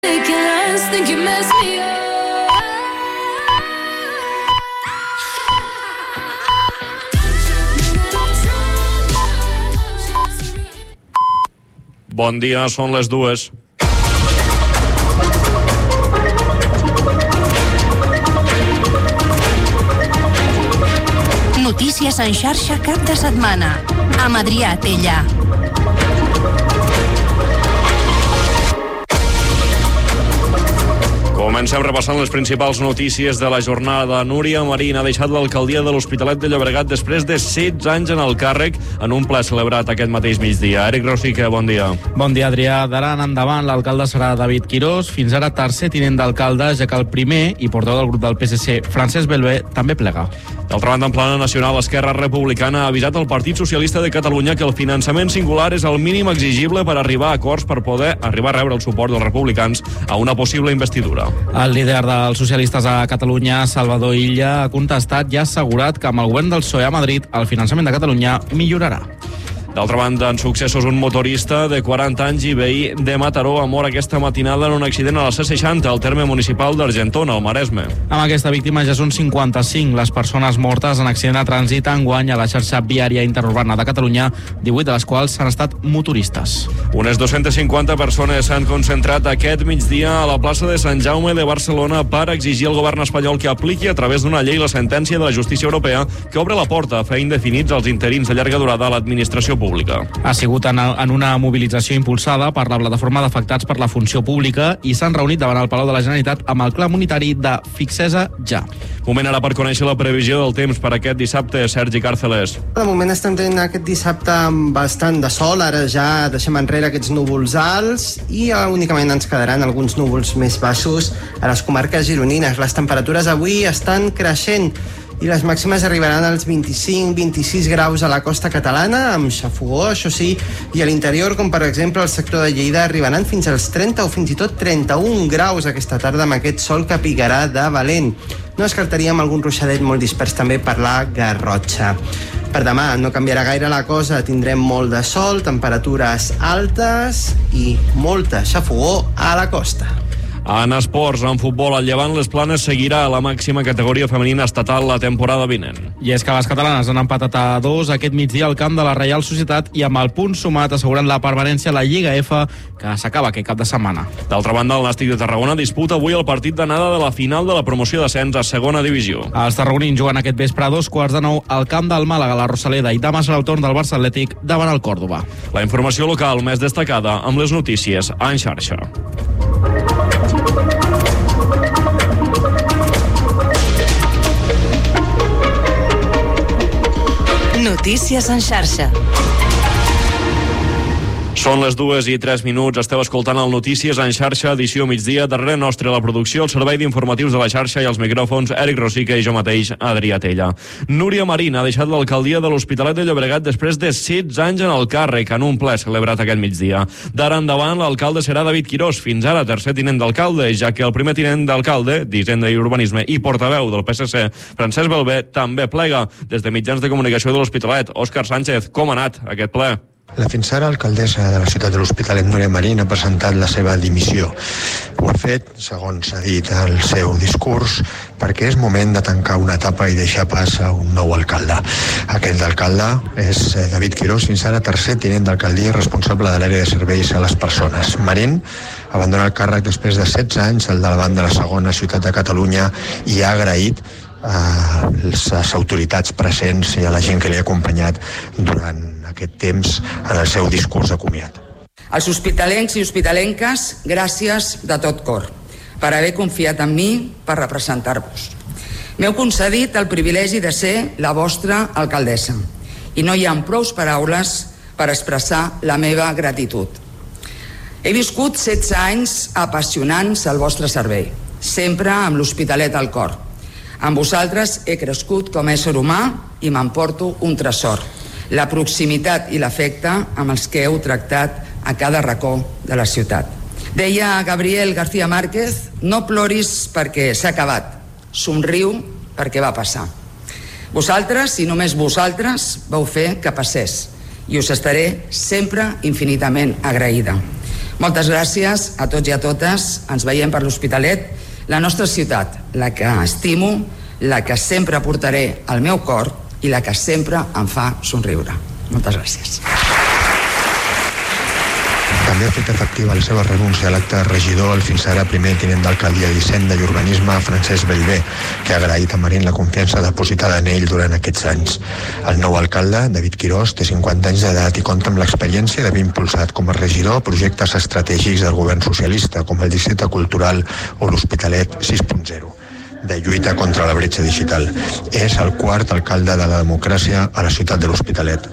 Bon dia, són les 2. Notícies en xarxa cap de setmana. Amb Adrià Tella. Comencem repassant les principals notícies de la jornada. Núria Marín ha deixat l'alcaldia de l'Hospitalet de Llobregat després de 16 anys en el càrrec en un ple celebrat aquest mateix migdia. Eric Rosique, bon dia. Bon dia, Adrià. D'ara en endavant, l'alcalde serà David Quirós, fins ara tercer tinent d'alcalde, ja que el primer i portaveu del grup del PSC, Francesc Belbé, també plega. D'altra banda, en plana nacional, Esquerra Republicana ha avisat el Partit Socialista de Catalunya que el finançament singular és el mínim exigible per arribar a acords per poder arribar a rebre el suport dels republicans a una possible investidura. El líder dels socialistes a Catalunya, Salvador Illa, ha contestat i ha assegurat que amb el govern del PSOE a Madrid el finançament de Catalunya millorarà. D'altra banda, en successos, un motorista de 40 anys i veí de Mataró ha mort aquesta matinada en un accident a la C60, al terme municipal d'Argentona, al Maresme. Amb aquesta víctima ja són 55 les persones mortes en accident de trànsit enguany a la xarxa viària interurbana de Catalunya, 18 de les quals s'han estat motoristes. Unes 250 persones s'han concentrat aquest migdia a la plaça de Sant Jaume de Barcelona per exigir al govern espanyol que apliqui a través d'una llei la sentència de la justícia europea que obre la porta a fer indefinits els interins de llarga durada a l'administració pública. Ha sigut en una mobilització impulsada per la plataforma d'afectats per la funció pública i s'han reunit davant el Palau de la Generalitat amb el clam unitari de Fixesa ja. Moment ara per conèixer la previsió del temps per aquest dissabte. Sergi Càrceles. De moment estem tenint aquest dissabte amb bastant de sol, ara ja deixem enrere aquests núvols alts i únicament ens quedaran alguns núvols més baixos a les comarques gironines. Les temperatures avui estan creixent i les màximes arribaran als 25-26 graus a la costa catalana, amb xafogó, això sí, i a l'interior, com per exemple al sector de Lleida, arribaran fins als 30 o fins i tot 31 graus aquesta tarda amb aquest sol que picarà de valent. No descartaríem algun ruixadet molt dispers també per la Garrotxa. Per demà no canviarà gaire la cosa, tindrem molt de sol, temperatures altes i molta xafogó a la costa. En esports, en futbol, el Llevant Les Planes seguirà a la màxima categoria femenina estatal la temporada vinent. I és que les catalanes han empatat a 2 aquest migdia al camp de la Reial Societat i amb el punt sumat asseguren la permanència a la Lliga F, que s'acaba aquest cap de setmana. D'altra banda, el Nàstic de Tarragona disputa avui el partit d'anada de la final de la promoció d'ascens a segona divisió. Els tarragonins juguen aquest vespre a 2:15 al camp del Màlaga, la Rosaleda, i demà serà el torn del Barça Atlètic davant el Còrdova. La informació local més destacada amb les notícies en xarxa. Notícies en xarxa. Són les 2:03. Esteu escoltant el Notícies en xarxa, edició migdia. Darrere nostre la producció, el servei d'informatius de la xarxa i els micròfons, Eric Rosique i jo mateix, Adrià Tella. Núria Marín ha deixat l'alcaldia de l'Hospitalet de Llobregat després de 16 anys en el càrrec, en un ple celebrat aquest migdia. D'ara endavant, l'alcalde serà David Quirós, fins ara tercer tinent d'alcalde, ja que el primer tinent d'alcalde d'Hisenda i Urbanisme i portaveu del PSC, Francesc Belbé, també plega. Des de mitjans de comunicació de l'Hospitalet, Òscar Sánchez, com ha anat aquest ple? La fins ara alcaldessa de la ciutat de l'Hospitalet, Núria Marín, ha presentat la seva dimissió. Ho ha fet, segons ha dit el seu discurs, perquè és moment de tancar una etapa i deixar pas a un nou alcalde. Aquest alcalde és David Quirós, fins ara tercer tinent d'alcaldia i responsable de l'àrea de serveis a les persones. Marín abandona el càrrec després de 16 anys al davant de la segona ciutat de Catalunya i ha agraït a les autoritats presents i a la gent que li ha acompanyat durant aquest temps en el seu discurs de comiat. Als hospitalencs i hospitalenques, gràcies de tot cor per haver confiat en mi per representar-vos. M'heu concedit el privilegi de ser la vostra alcaldessa i no hi ha prou paraules per expressar la meva gratitud. He viscut 16 anys apassionants al vostre servei, sempre amb l'Hospitalet al cor. Amb vosaltres he crescut com a ésser humà i m'emporto un tresor, la proximitat i l'afecte amb els que heu tractat a cada racó de la ciutat. Deia Gabriel García Márquez, no ploris perquè s'ha acabat, somriu perquè va passar. Vosaltres, i només vosaltres, vau fer que passés i us estaré sempre infinitament agraïda. Moltes gràcies a tots i a totes. Ens veiem per l'Hospitalet, la nostra ciutat, la que estimo, la que sempre portaré al meu cor i la que sempre em fa somriure. Moltes gràcies. També ha fet efectiva la seva renúncia a l'acte de regidor el fins ara primer tinent d'alcaldia d'Hisenda i Urbanisme, Francesc Bellver, que ha agraït a Marín la confiança depositada en ell durant aquests anys. El nou alcalde, David Quirós, té 50 anys d'edat i compta amb l'experiència d'haver impulsat com a regidor projectes estratègics del govern socialista, com el Districte Cultural o l'Hospitalet 6.0. de lluita contra la bretxa digital. És el quart alcalde de la democràcia a la ciutat de l'Hospitalet.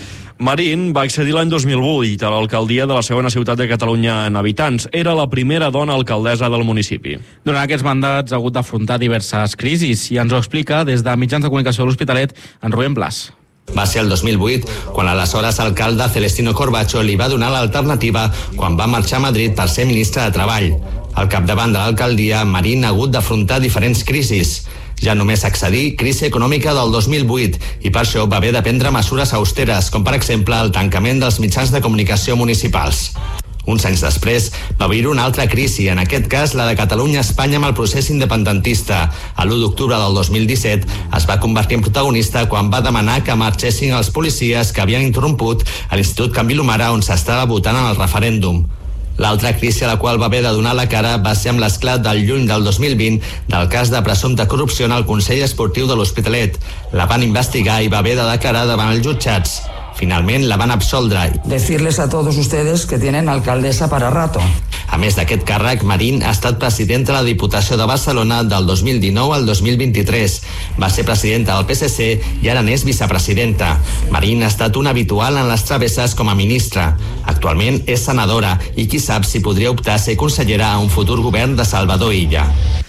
Marín va accedir l'any 2008 a l'alcaldia de la segona ciutat de Catalunya en habitants. Era la primera dona alcaldessa del municipi. Durant aquests mandats ha hagut d'afrontar diverses crisis i ens ho explica des de mitjans de comunicació de l'Hospitalet en Rubén Blas. Va ser el 2008 quan l'aleshores alcalde Celestino Corbacho li va donar l'alternativa quan va marxar a Madrid per ser ministre de Treball. Al capdavant de l'alcaldia, Marín ha hagut d'afrontar diferents crisis. Ja només accedir crisi econòmica del 2008 i per això va haver de prendre mesures austeres, com per exemple el tancament dels mitjans de comunicació municipals. Uns anys després va viure una altra crisi, en aquest cas la de Catalunya-Espanya amb el procés independentista. A l'1 d'octubre del 2017 es va convertir en protagonista quan va demanar que marxessin els policies que havien interromput a l'Institut Can Vilomara on s'estava votant en el referèndum. L'altra crisi a la qual va haver de donar la cara va ser amb l'esclat del juny del 2020 del cas de presumpte corrupció en el Consell Esportiu de l'Hospitalet. La van investigar i va haver de declarar davant els jutjats. Finalment la van absoldre. Decirles a todos ustedes que tienen alcaldesa para rato. A més d'aquest càrrec, Marín ha estat presidenta de la Diputació de Barcelona del 2019 al 2023. Va ser presidenta del PSC i ara n'és vicepresidenta. Marín ha estat una habitual en les travesses com a ministra. Actualment és senadora i qui sap si podria optar a ser consellera a un futur govern de Salvador Illa.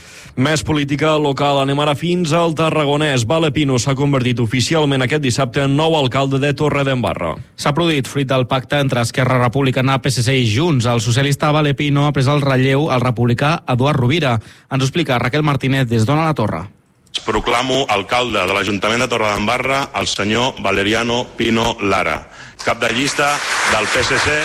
Més política local. Anem ara fins al Tarragonès. Vale Pino s'ha convertit oficialment aquest dissabte en nou alcalde de Torredembarra. S'ha produït fruit del pacte entre Esquerra Republicana, PSC i Junts. El socialista Vale Pino ha pres el relleu al republicà Eduard Rovira. Ens ho explica Raquel Martínez des d'Ona la Torre. Proclamo alcalde de l'Ajuntament de Torredembarra el senyor Valeriano Pino Lara, cap de llista del PSC.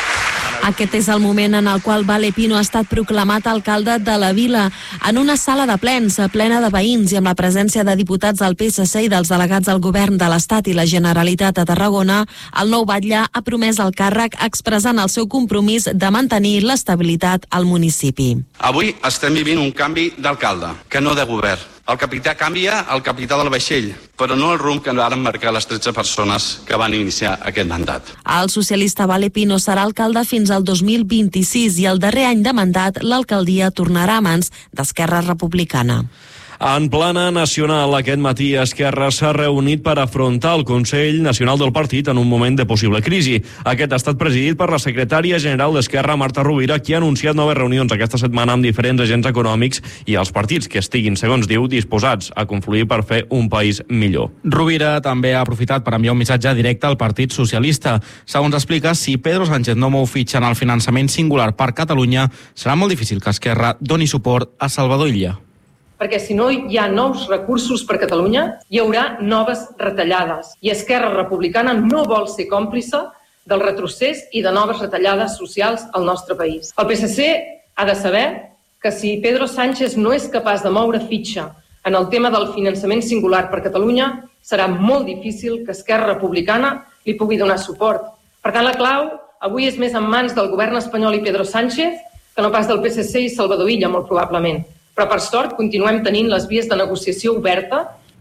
Aquest és el moment en el qual Vale Pino ha estat proclamat alcalde de la vila en una sala de plens plena de veïns i amb la presència de diputats del PSC i dels delegats del govern de l'Estat i la Generalitat de Tarragona. El nou batlle ha promès el càrrec expressant el seu compromís de mantenir l'estabilitat al municipi. Avui estem vivint un canvi d'alcalde, que no de govern. El capità canvia el capità del vaixell, però no el rumb que varen marcar les 13 persones que van iniciar aquest mandat. El socialista Vale Pino serà alcalde fins al 2026 i el darrer any de mandat l'alcaldia tornarà a mans d'Esquerra Republicana. En plana nacional, aquest matí Esquerra s'ha reunit per afrontar el Consell Nacional del Partit en un moment de possible crisi. Aquest ha estat presidit per la secretària general d'Esquerra, Marta Rovira, qui ha anunciat noves reunions aquesta setmana amb diferents agents econòmics i els partits que estiguin, segons diu, disposats a confluir per fer un país millor. Rovira també ha aprofitat per enviar un missatge directe al Partit Socialista. Segons explica, si Pedro Sánchez no mou fitxa en el finançament singular per Catalunya, serà molt difícil que Esquerra doni suport a Salvador Illa. Perquè si no hi ha nous recursos per Catalunya, hi haurà noves retallades. I Esquerra Republicana no vol ser còmplice del retrocés i de noves retallades socials al nostre país. El PSC ha de saber que si Pedro Sánchez no és capaç de moure fitxa en el tema del finançament singular per Catalunya, serà molt difícil que Esquerra Republicana li pugui donar suport. Per tant, la clau avui és més en mans del govern espanyol i Pedro Sánchez que no pas del PSC i Salvador Illa, molt probablement. Però, per sort, continuem tenint les vies de negociació oberta.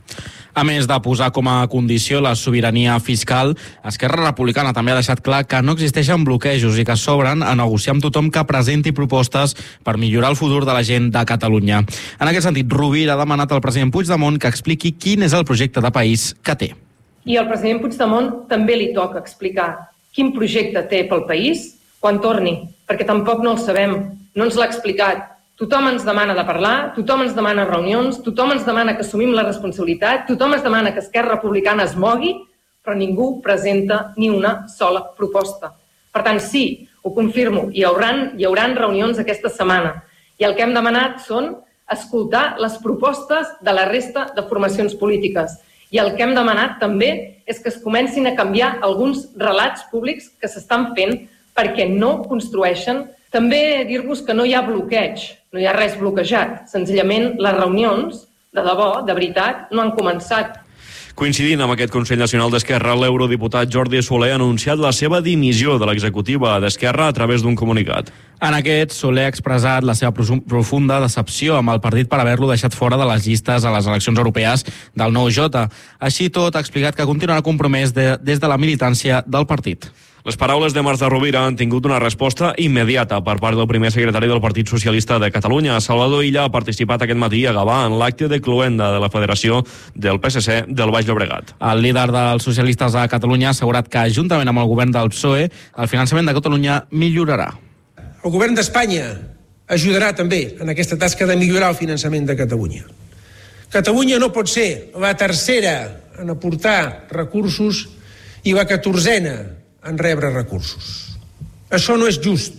A més de posar com a condició la sobirania fiscal, Esquerra Republicana també ha deixat clar que no existeixen bloquejos i que s'obren a negociar amb tothom que presenti propostes per millorar el futur de la gent de Catalunya. En aquest sentit, Rovira ha demanat al president Puigdemont que expliqui quin és el projecte de país que té. I al president Puigdemont també li toca explicar quin projecte té pel país quan torni, perquè tampoc no el sabem, no ens l'ha explicat. Tothom ens demana de parlar, tothom ens demana reunions, tothom ens demana que assumim la responsabilitat, tothom ens demana que Esquerra Republicana es mogui, però ningú presenta ni una sola proposta. Per tant, sí, ho confirmo, hi hauran reunions aquesta setmana. I el que hem demanat són escoltar les propostes de la resta de formacions polítiques. I el que hem demanat també és que es comencin a canviar alguns relats públics que s'estan fent perquè no construeixen. També dir-vos que no hi ha bloqueig, no hi ha res bloquejat. Senzillament, les reunions, de debò, de veritat, no han començat. Coincidint amb aquest Consell Nacional d'Esquerra, l'eurodiputat Jordi Soler ha anunciat la seva dimissió de l'executiva d'Esquerra a través d'un comunicat. En aquest, Soler ha expressat la seva profunda decepció amb el partit per haver-lo deixat fora de les llistes a les eleccions europees del 9J. Així tot, ha explicat que continuarà compromès des de la militància del partit. Les paraules de Marta Rovira han tingut una resposta immediata per part del primer secretari del Partit Socialista de Catalunya. Salvador Illa ha participat aquest matí a Gavà en l'acte de cloenda de la Federació del PSC del Baix Llobregat. El líder dels socialistes a Catalunya ha assegurat que, juntament amb el govern del PSOE, el finançament de Catalunya millorarà. El govern d'Espanya ajudarà també en aquesta tasca de millorar el finançament de Catalunya. Catalunya no pot ser la tercera en aportar recursos i la 14a en rebre recursos. Això no és just.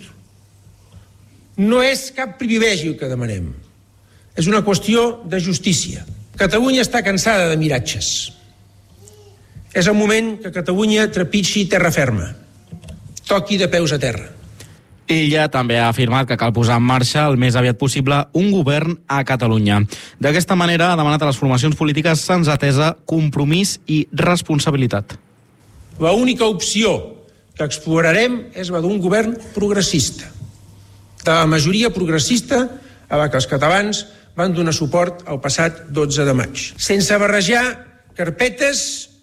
No és cap privilegi el que demanem. És una qüestió de justícia. Catalunya està cansada de miratges. És el moment que Catalunya trepitgi terra ferma. Toqui de peus a terra. Illa també ha afirmat que cal posar en marxa el més aviat possible un govern a Catalunya. D'aquesta manera ha demanat a les formacions polítiques sensatesa, compromís i responsabilitat. L'única opció que explorarem és la d'un govern progressista, de la majoria progressista a la que els catalans van donar suport el passat 12 de maig. Sense barrejar carpetes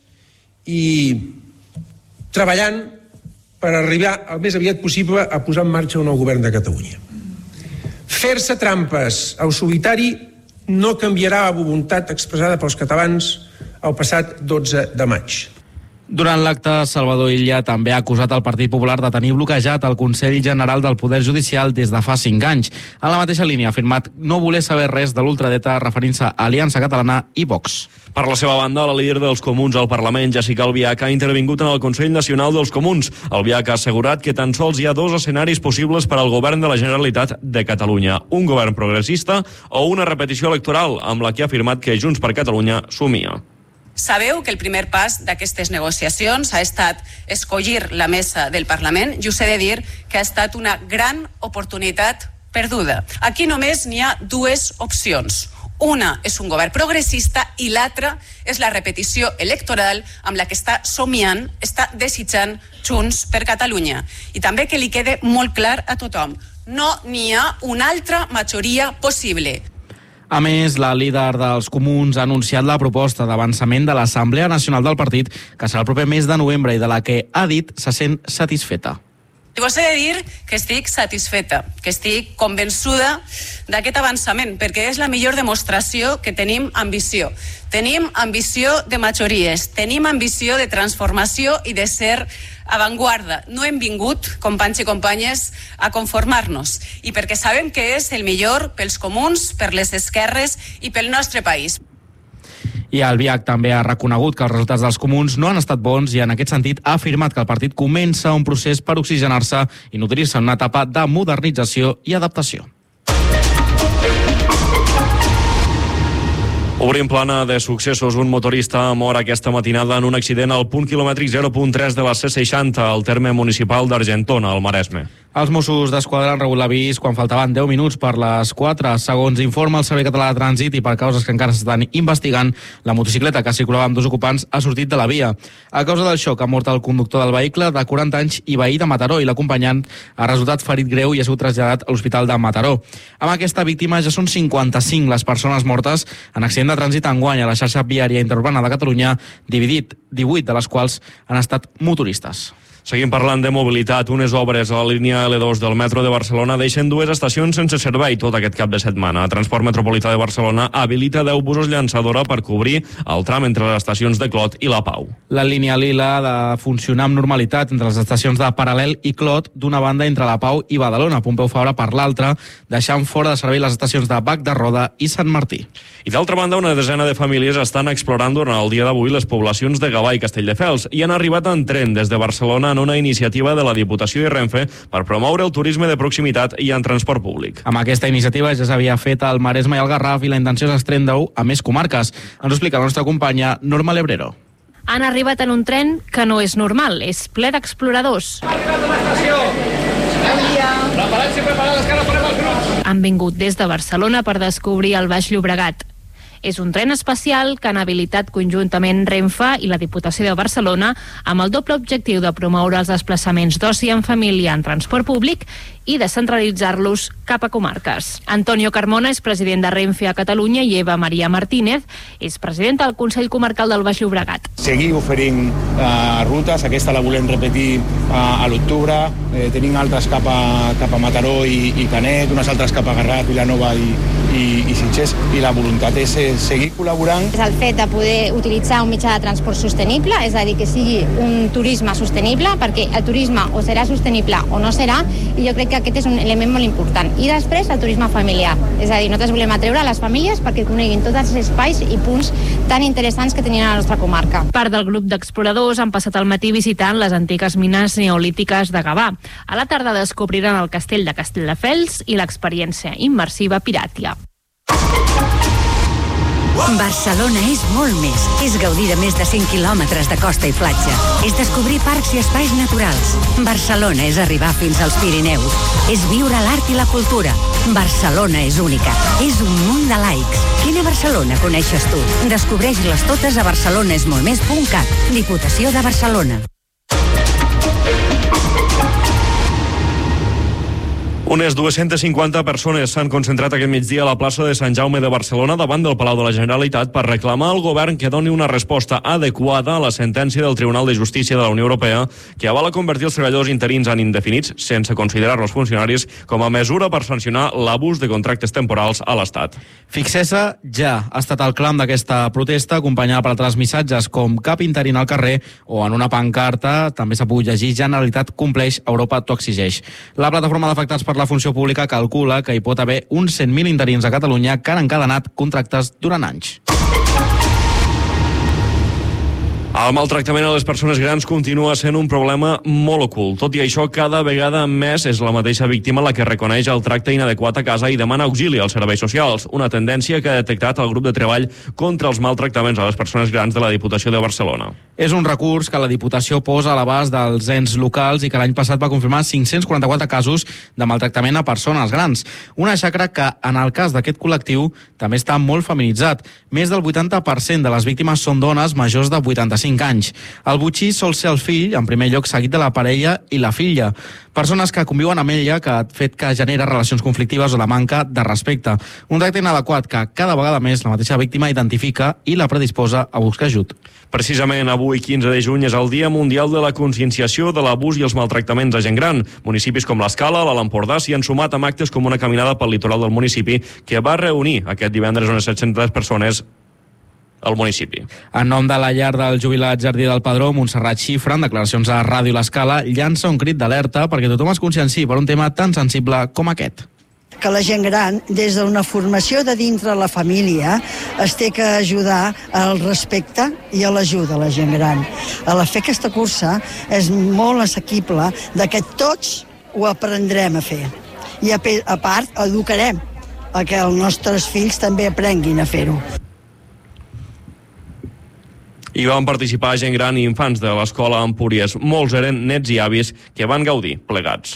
i treballant per arribar el més aviat possible a posar en marxa un nou govern de Catalunya. Fer-se trampes al solitari no canviarà la voluntat expressada pels catalans el passat 12 de maig. Durant l'acte, Salvador Illa també ha acusat el Partit Popular de tenir bloquejat el Consell General del Poder Judicial des de fa 5 anys. En la mateixa línia ha afirmat no voler saber res de l'ultradeta referint-se a Aliança Catalana i Vox. Per la seva banda, la líder dels Comuns al Parlament, Jessica Albiach, ha intervingut en el Consell Nacional dels Comuns. Albiach ha assegurat que tan sols hi ha 2 escenaris possibles per al govern de la Generalitat de Catalunya. Un govern progressista o una repetició electoral, amb la que ha afirmat que Junts per Catalunya somia. Sabeu que el primer pas d'aquestes negociacions ha estat escollir la mesa del Parlament i us he de dir que ha estat una gran oportunitat perduda. Aquí només n'hi ha 2 opcions. Una és un govern progressista i l'altra és la repetició electoral amb la que està somiant, està desitjant Junts per Catalunya. I també que li quede molt clar a tothom, no n'hi ha una altra majoria possible. A més, la líder dels Comuns ha anunciat la proposta d'avançament de l'Assemblea Nacional del partit, que serà el proper mes de novembre i de la que ha dit se sent satisfeta. I vos he de dir que estic satisfeta, que estic convençuda d'aquest avançament, perquè és la millor demostració que tenim ambició. Tenim ambició de majories, tenim ambició de transformació i de ser avantguarda. No hem vingut, companys i companyes, a conformar-nos. I perquè sabem que és el millor pels comuns, per les esquerres i pel nostre país. I Albiach també ha reconegut que els resultats dels comuns no han estat bons i en aquest sentit ha afirmat que el partit comença un procés per oxigenar-se i nodrir-se en una etapa de modernització i adaptació. Obrim plana de successos. Un motorista mor aquesta matinada en un accident al punt quilomètric 0.3 de la C60, al terme municipal d'Argentona, al Maresme. Els Mossos d'Esquadra han rebut l'avís quan faltaven 10 minuts per les 4. Segons informa el Servei Català de Trànsit i per causes que encara s'estan investigant, la motocicleta que circulava amb 2 ocupants ha sortit de la via. A causa del xoc ha mort el conductor del vehicle de 40 anys i veí de Mataró i l'acompanyant ha resultat ferit greu i ha sigut traslladat a l'Hospital de Mataró. Amb aquesta víctima ja són 55 les persones mortes en accident de trànsit enguany a la xarxa viària interurbana de Catalunya, dividit 18 de les quals han estat motoristes. Seguim parlant de mobilitat. Unes obres a la línia L2 del metro de Barcelona deixen 2 estacions sense servei tot aquest cap de setmana. Transport Metropolità de Barcelona habilita 10 busos llançadora per cobrir el tram entre les estacions de Clot i la Pau. La línia Lila ha de funcionar amb normalitat entre les estacions de Paral·lel i Clot, d'una banda entre la Pau i Badalona, Pompeu Fabra per l'altra, deixant fora de servei les estacions de Bac de Roda i Sant Martí. I d'altra banda, una desena de famílies estan explorant durant el dia d'avui les poblacions de Gavà i Castelldefels i han arribat en tren des de Barcelona en una iniciativa de la Diputació i Renfe per promoure el turisme de proximitat i en transport públic. Amb aquesta iniciativa ja s'havia fet al Maresme i al Garraf i la intenció és estendre-ho a més comarques. Ens ho explica la nostra companya Norma Lebrero. Han arribat en un tren que no és normal, és ple d'exploradors. Ha arribat a l'estació Preparats i preparades, que ara farem els grups. Han vingut des de Barcelona per descobrir el Baix Llobregat. És un tren especial que han habilitat conjuntament Renfe i la Diputació de Barcelona amb el doble objectiu de promoure els desplaçaments d'oci en família en transport públic i descentralitzar-los cap a comarques. Antonio Carmona és president de Renfe a Catalunya i Eva Maria Martínez és presidenta del Consell Comarcal del Baix Llobregat. Seguir oferint rutes, aquesta la volem repetir a l'octubre, tenim altres cap a Mataró i Canet, unes altres cap a Garraf, Vilanova i Sitges, i la voluntat és seguir col·laborant. És el fet de poder utilitzar un mitjà de transport sostenible, és a dir, que sigui un turisme sostenible, perquè el turisme o serà sostenible o no serà, i jo crec que aquest és un element molt important. I després el turisme familiar, és a dir, nosaltres volem atreure a les famílies perquè coneguin tots els espais i punts tan interessants que tenien a la nostra comarca. Part del grup d'exploradors han passat el matí visitant les antigues mines neolítiques de Gavà. A la tarda descobriran el castell de Castelldefels i l'experiència immersiva Piràtia. Barcelona és molt més. És gaudir de més de 100 quilòmetres de costa i platja. És descobrir parcs i espais naturals. Barcelona és arribar fins als Pirineus. És viure l'art i la cultura. Barcelona és única. És un munt de laics. Quina Barcelona coneixes tu? Descobreix-les totes a barcelonesmoltmés.cat. Diputació de Barcelona. Unes 250 persones s'han concentrat aquest migdia a la plaça de Sant Jaume de Barcelona davant del Palau de la Generalitat per reclamar al govern que doni una resposta adequada a la sentència del Tribunal de Justícia de la Unió Europea que avala convertir els treballadors interins en indefinits sense considerar-los funcionaris com a mesura per sancionar l'abús de contractes temporals a l'Estat. Fixesa ja ha estat el clam d'aquesta protesta, acompanyada per altres missatges com cap interí al carrer o en una pancarta també s'ha pogut llegir Generalitat compleix, Europa t'ho exigeix. La plataforma d'afectats per la funció pública calcula que hi pot haver uns 100.000 interins a Catalunya que han encadenat contractes durant anys. El maltractament a les persones grans continua sent un problema molt ocult. Tot i això, cada vegada més és la mateixa víctima la que reconeix el tracte inadequat a casa i demana auxili als serveis socials, una tendència que ha detectat el grup de treball contra els maltractaments a les persones grans de la Diputació de Barcelona. És un recurs que la Diputació posa a l'abast dels ens locals i que l'any passat va confirmar 544 casos de maltractament a persones grans. Una xacra que, en el cas d'aquest col·lectiu, també està molt feminitzat. Més del 80% de les víctimes són dones majors de 85 anys. El botxí sol ser el fill, en primer lloc seguit de la parella i la filla. Persones que conviuen amb ella, que ha fet que genera relacions conflictives o la manca de respecte. Un tracte inadequat que cada vegada més la mateixa víctima identifica i la predisposa a buscar ajut. Precisament avui, 15 de juny, és el Dia Mundial de la Conscienciació de l'Abús i els Maltractaments a gent gran. Municipis com l'Escala, l'Alt Empordà s'hi han sumat amb actes com una caminada pel litoral del municipi que va reunir aquest divendres unes 700 persones al municipi. En nom de la llar del jubilat Jardí del Padró, Montserrat Xifra, en declaracions a Ràdio L'Escala, llança un crit d'alerta perquè tothom es conscienciï per un tema tan sensible com aquest. Que la gent gran, des d'una formació de dintre la família, es té que ajudar al respecte i a l'ajuda a la gent gran. A la fer aquesta cursa és molt assequible de que tots ho aprendrem a fer. I a part, educarem a que els nostres fills també aprenguin a fer-ho. Hi van participar gent gran i infants de l'escola Empúries. Molts eren nets i avis que van gaudir plegats.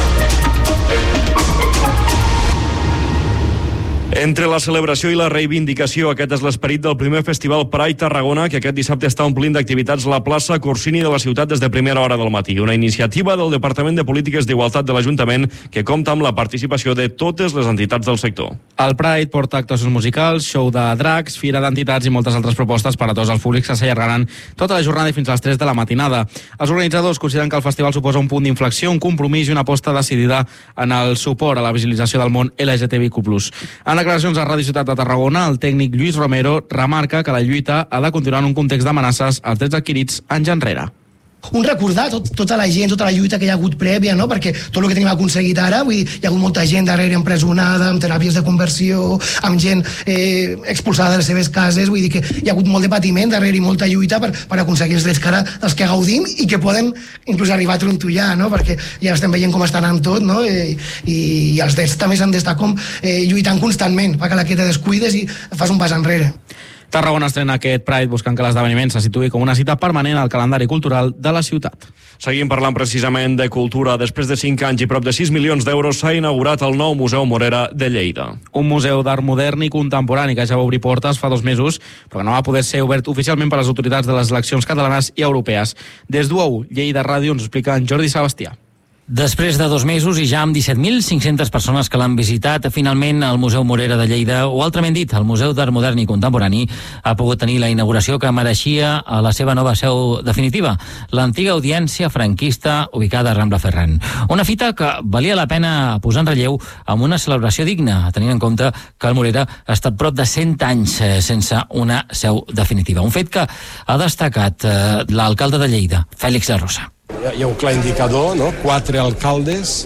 Entre la celebració i la reivindicació, aquest és l'esperit del primer Festival Pride Tarragona, que aquest dissabte està omplint d'activitats la plaça Corsini de la ciutat des de primera hora del matí. Una iniciativa del Departament de Polítiques d'Igualtat de l'Ajuntament que compta amb la participació de totes les entitats del sector. El Pride porta actuacions musicals, show de drags, fira d'entitats i moltes altres propostes per a tots els públics que s'allargaran tota la jornada i fins a les 3 de la matinada. Els organitzadors consideren que el festival suposa un punt d'inflexió, un compromís i una aposta decidida en el suport a la visibilització del món LGTBIQ+. En declaracions a Ràdio Ciutat de Tarragona, el tècnic Lluís Romero remarca que la lluita ha de continuar en un context d'amenaces als drets adquirits anys enrere. Recordar tota la gent, tota la lluita que hi ha hagut prèvia, no? Perquè tot el que tenim aconseguit ara, vull dir, hi ha hagut molta gent darrere empresonada, amb teràpies de conversió, amb gent expulsada de les seves cases, vull dir que hi ha hagut molt de patiment darrere i molta lluita per aconseguir els drets que ara dels que gaudim i que poden inclús arribar a trontollar, no? Perquè ja estem veient com està anant tot, no? I els drets també s'han d'estar com lluitant constantment perquè te descuides i fas un pas enrere. Tarragona estrena aquest Pride buscant que l'esdeveniment se situï com una cita permanent al calendari cultural de la ciutat. Seguim parlant precisament de cultura. Després de 5 anys i prop de 6 milions d'euros s'ha inaugurat el nou Museu Morera de Lleida. Un museu d'art modern i contemporani que ja va obrir portes fa 2 mesos, però que no va poder ser obert oficialment per les autoritats de les eleccions catalanes i europees. Des d'UAU, Lleida Ràdio, ens explica en Jordi Sebastià. Després de 2 mesos i ja amb 17.500 persones que l'han visitat, finalment el Museu Morera de Lleida, o altrament dit, el Museu d'Art Modern i Contemporani, ha pogut tenir la inauguració que mereixia a la seva nova seu definitiva, l'antiga audiència franquista ubicada a Rambla Ferran. Una fita que valia la pena posar en relleu amb una celebració digna, tenint en compte que el Morera ha estat prop de 100 anys sense una seu definitiva. Un fet que ha destacat l'alcalde de Lleida, Fèlix de Rosa. Hi ha un clar indicador, no? 4 alcaldes,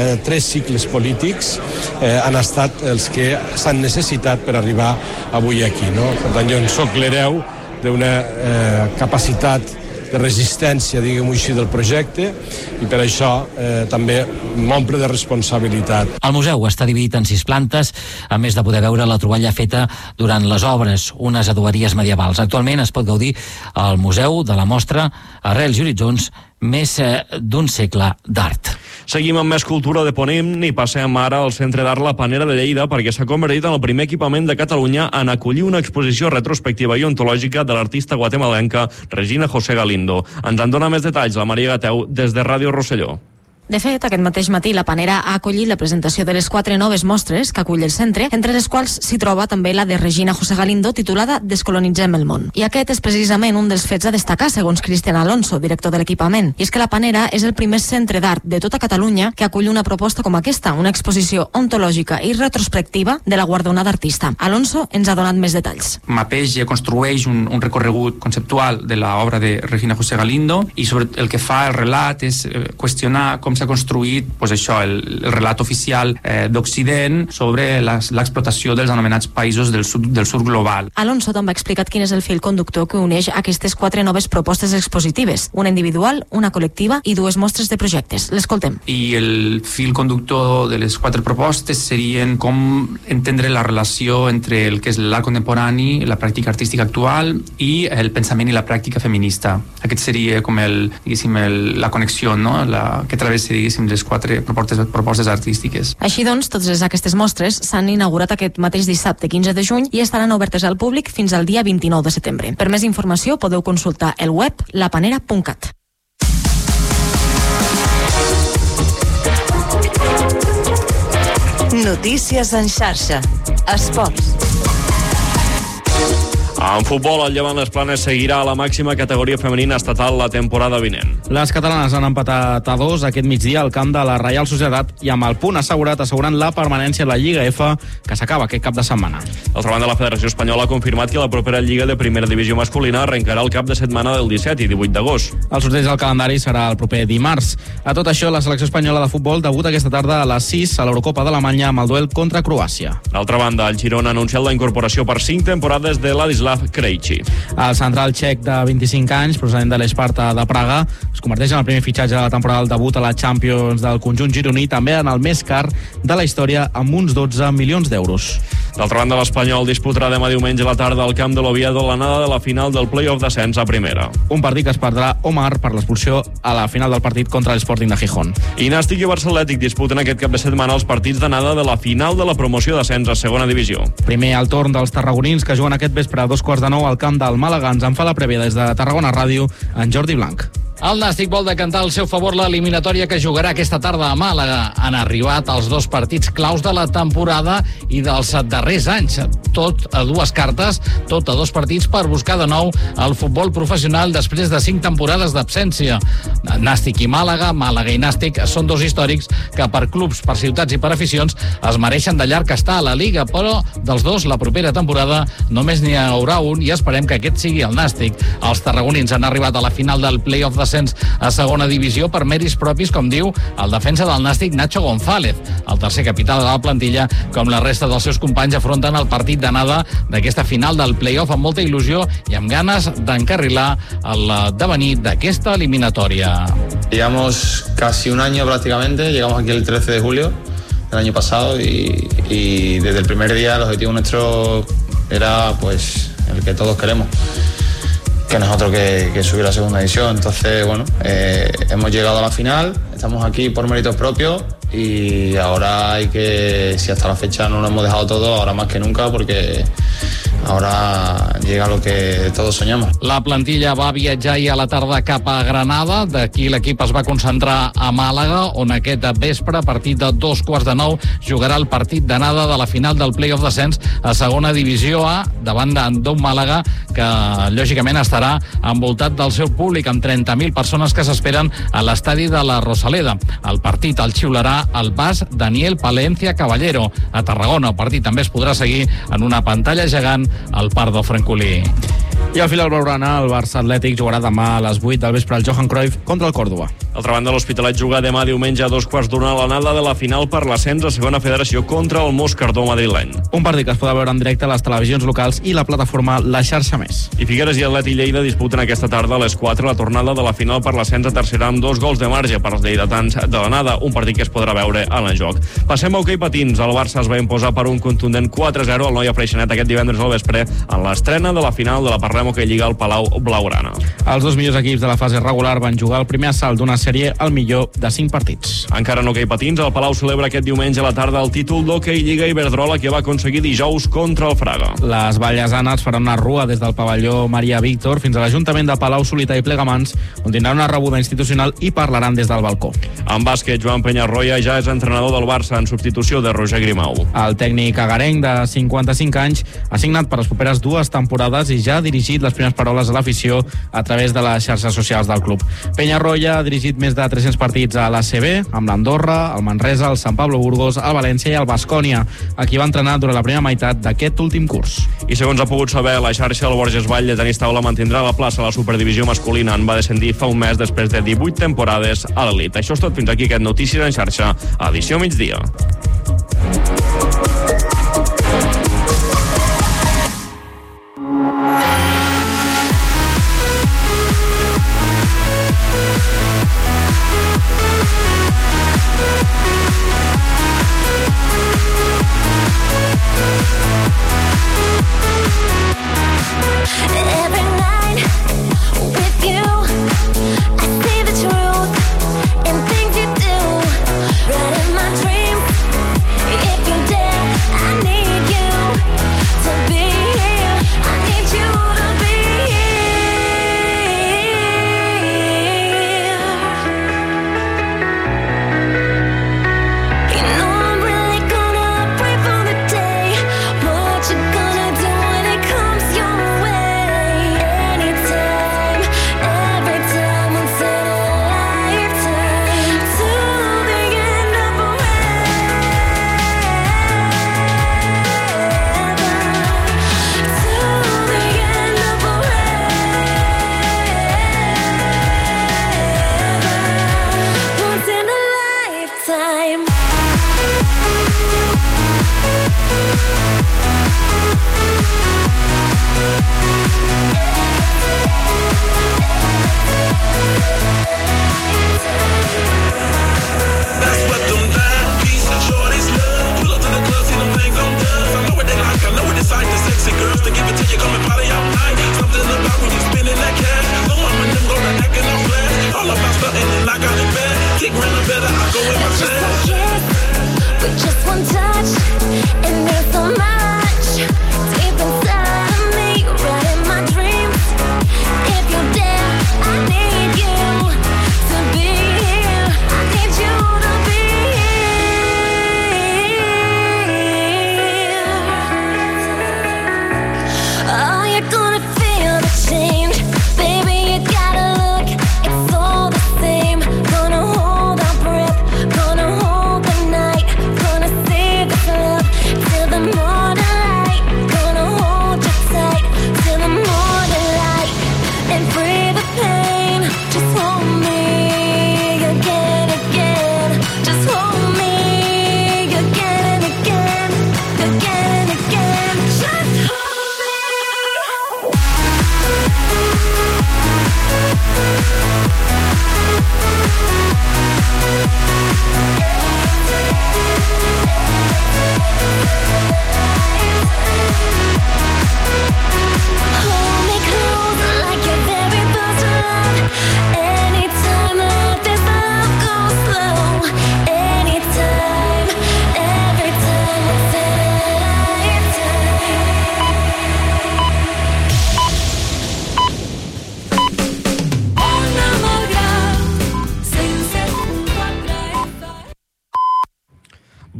3 cicles polítics han estat els que s'han necessitat per arribar avui aquí, no? Per tant, jo en soc l'hereu d'una capacitat de resistència, diguem-ho així, del projecte, i per això també m'omple de responsabilitat. El museu està dividit en 6 plantes, a més de poder veure la troballa feta durant les obres, unes adoberies medievals. Actualment es pot gaudir al museu de la mostra Arrels i horitzons, més d'un segle d'art. Seguim amb més cultura de Ponent i passem ara al Centre d'Art La Panera de Lleida, perquè s'ha convertit en el primer equipament de Catalunya en acollir una exposició retrospectiva i ontològica de l'artista guatemalenca Regina José Galindo. Ens en dona més detalls la Maria Gateu des de Ràdio Rosselló. De fet, aquest mateix matí la Panera ha acollit la presentació de les 4 noves mostres que acull el centre, entre les quals s'hi troba també la de Regina José Galindo, titulada Descolonitzem el món. I aquest és precisament un dels fets a destacar, segons Cristian Alonso, director de l'equipament. I és que la Panera és el primer centre d'art de tota Catalunya que acull una proposta com aquesta, una exposició ontològica i retrospectiva de la guardonada artista. Alonso ens ha donat més detalls. Mapeix i construeix un recorregut conceptual de l'obra de Regina José Galindo i sobre el que fa el relat és qüestionar com s'ha construït el relat oficial d'Occident sobre l'explotació dels anomenats països del sud global. Alonso també ha explicat quin és el fil conductor que uneix aquestes 4 noves propostes expositives, una individual, una col·lectiva i 2 mostres de projectes. L'escoltem. I el fil conductor de les 4 propostes serien com entendre la relació entre el que és l'art contemporani, la pràctica artística actual i el pensament i la pràctica feminista. Aquest seria com la connexió, no? Que travessa les 4 propostes artístiques. Així doncs, totes aquestes mostres s'han inaugurat aquest mateix dissabte 15 de juny i estaran obertes al públic fins al dia 29 de setembre. Per més informació podeu consultar el web lapanera.cat. Notícies en xarxa. Esports. En futbol, el Llevant Les Planes seguirà a la màxima categoria femenina estatal la temporada vinent. Les catalanes han empatat a 2 aquest migdia al camp de la Reial Societat i amb el punt assegurant la permanència a la Lliga F, que s'acaba aquest cap de setmana. D'altra banda, la Federació Espanyola ha confirmat que la propera Lliga de Primera Divisió masculina arrencarà el cap de setmana del 17 i 18 d'agost. El sorteig del calendari serà el proper dimarts. A tot això, la selecció espanyola de futbol debuta aquesta tarda a les 6 a l'Eurocopa d'Alemanya amb el duel contra Croàcia. D'altra banda, el Girona ha anunciat la incorporació per 5 temporades de Ladislav Krejci. El central txec de 25 anys, procedent de l'Esparta de Praga, es converteix en el primer fitxatge de la temporada del debut a la Champions del conjunt gironí, també en el més car de la història, amb uns 12 milions d'euros. D'altra banda, l'Espanyol disputarà demà diumenge a la tarda al camp de l'Oviedo l'anada de la final del play-off d'ascens a primera. Un partit que es perdrà Omar per l'expulsió a la final del partit contra l'Sporting de Gijón. I Nàstic i Barça Atlètic disputen aquest cap de setmana els partits d'anada de la final de la promoció d'ascens a segona divisió. Primer el torn dels tarragonins, que juguen aquest vespre a 2:15 al camp del Màlaga. Ens en fa la prèvia des de Tarragona Ràdio, en Jordi Blanc. El Nàstic vol decantar al seu favor l'eliminatòria que jugarà aquesta tarda a Màlaga. Han arribat els 2 partits claus de la temporada i dels darrers anys. Tot a 2 cartes, tot a 2 partits per buscar de nou el futbol professional després de 5 temporades d'absència. Nàstic i Màlaga, Màlaga i Nàstic són 2 històrics que per clubs, per ciutats i per aficions es mereixen de llarg estar a la Liga, però dels 2 la propera temporada només n'hi haurà un i esperem que aquest sigui el Nàstic. Els tarragonins han arribat a la final del play-off d'ascens a segona divisió per mèrits propis, com diu el defensa del Nàstic, Nacho González. El tercer capità de la plantilla, com la resta dels seus companys, afronten el partit d'anada d'aquesta final del play-off amb molta il·lusió i amb ganes d'encarrilar el devenir d'aquesta eliminatòria. Llevamos casi un año prácticamente, llegamos aquí el 13 de julio del año pasado y desde el primer día el objetivo nuestro era pues el que todos queremos. nosotros que subir a segunda división. Entonces, bueno, hemos llegado a la final, estamos aquí por méritos propios y ahora hay que, si hasta la fecha no lo hemos dejado todo, ahora más que nunca, porque ahora llega lo que todos soñamos. La plantilla va viatjar ahir a la tarda cap a Granada. D'aquí l'equip es va concentrar a Màlaga, on aquest vespre, a partir de 2:15, jugarà el partit d'anada de la final del play-off d'ascens a segona divisió A, davant d'un Màlaga que, lògicament, estarà envoltat del seu públic, amb 30.000 persones que s'esperen a l'estadi de la Rosaleda. El partit el xiularà el bas Daniel Palencia Caballero. A Tarragona el partit també es podrà seguir en una pantalla gegant al Parc del Francolí. I al final blaugrana, el Barça Atlètic jugarà demà a les 8 del vespre al Johan Cruyff contra el Còrdova. D'altra banda, l'Hospitalet juga demà diumenge a 2:15 l'anada de la final per l'ascens a segona federació contra el Moscardó madrileny. Un partit que es podrà veure en directe a les televisions locals i la plataforma La Xarxa Més. I Figueres i Atleti Lleida disputen aquesta tarda a les 4 la tornada de la final per l'ascens a tercera amb 2 gols de marge per als lleidatans de l'anada, un partit que es podrà veure en el joc. Passem a hoquei patins. El Barça es va imposar per un contundent 4-0 al Noia Freixenet aquest divendres al vespre en l'estrena de la final de la Parlem Hoquei Lliga al Palau Blaugrana. Els dos millors equips de la fase regular van jugar el primer assalt d'una sèrie al millor de 5 partits. Encara en hoquei patins, el Palau celebra aquest diumenge a la tarda el títol d'hoquei Lliga Iberdrola que va aconseguir dijous contra el Fraga. Les ballesanes faran una rua des del pavelló Maria Víctor fins a l'Ajuntament de Palau Solità i Plegamans, on tindran una rebuda institucional i parlaran des del balcó. En bàsquet, Joan Peñarroya ja és entrenador del Barça en substitució de Roger Grimau. El tècnic agarenc de 55 anys ha signat per les properes 2 temporades i ja ha dirigit les primeres paraules a l'afició a través de les xarxes socials del club. Peñarroya ha dirigit més de 300 partits a l'ACB, amb l'Andorra, el Manresa, el Sant Pablo Burgos, el València i el Baskonia, a qui va entrenar durant la primera meitat d'aquest últim curs. I segons ha pogut saber la xarxa, el Borges Vall de tenis taula mantindrà la plaça a la superdivisió masculina. En va descendir fa un mes després de 18 temporades a l'elit. Això és tot fins aquí, aquest Notícies en xarxa, edició migdia.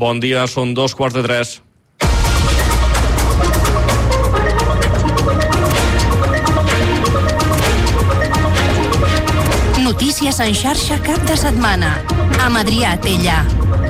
Bon dia, són 2:45. Notícies en xarxa cap de setmana. Amb Adrià Tella.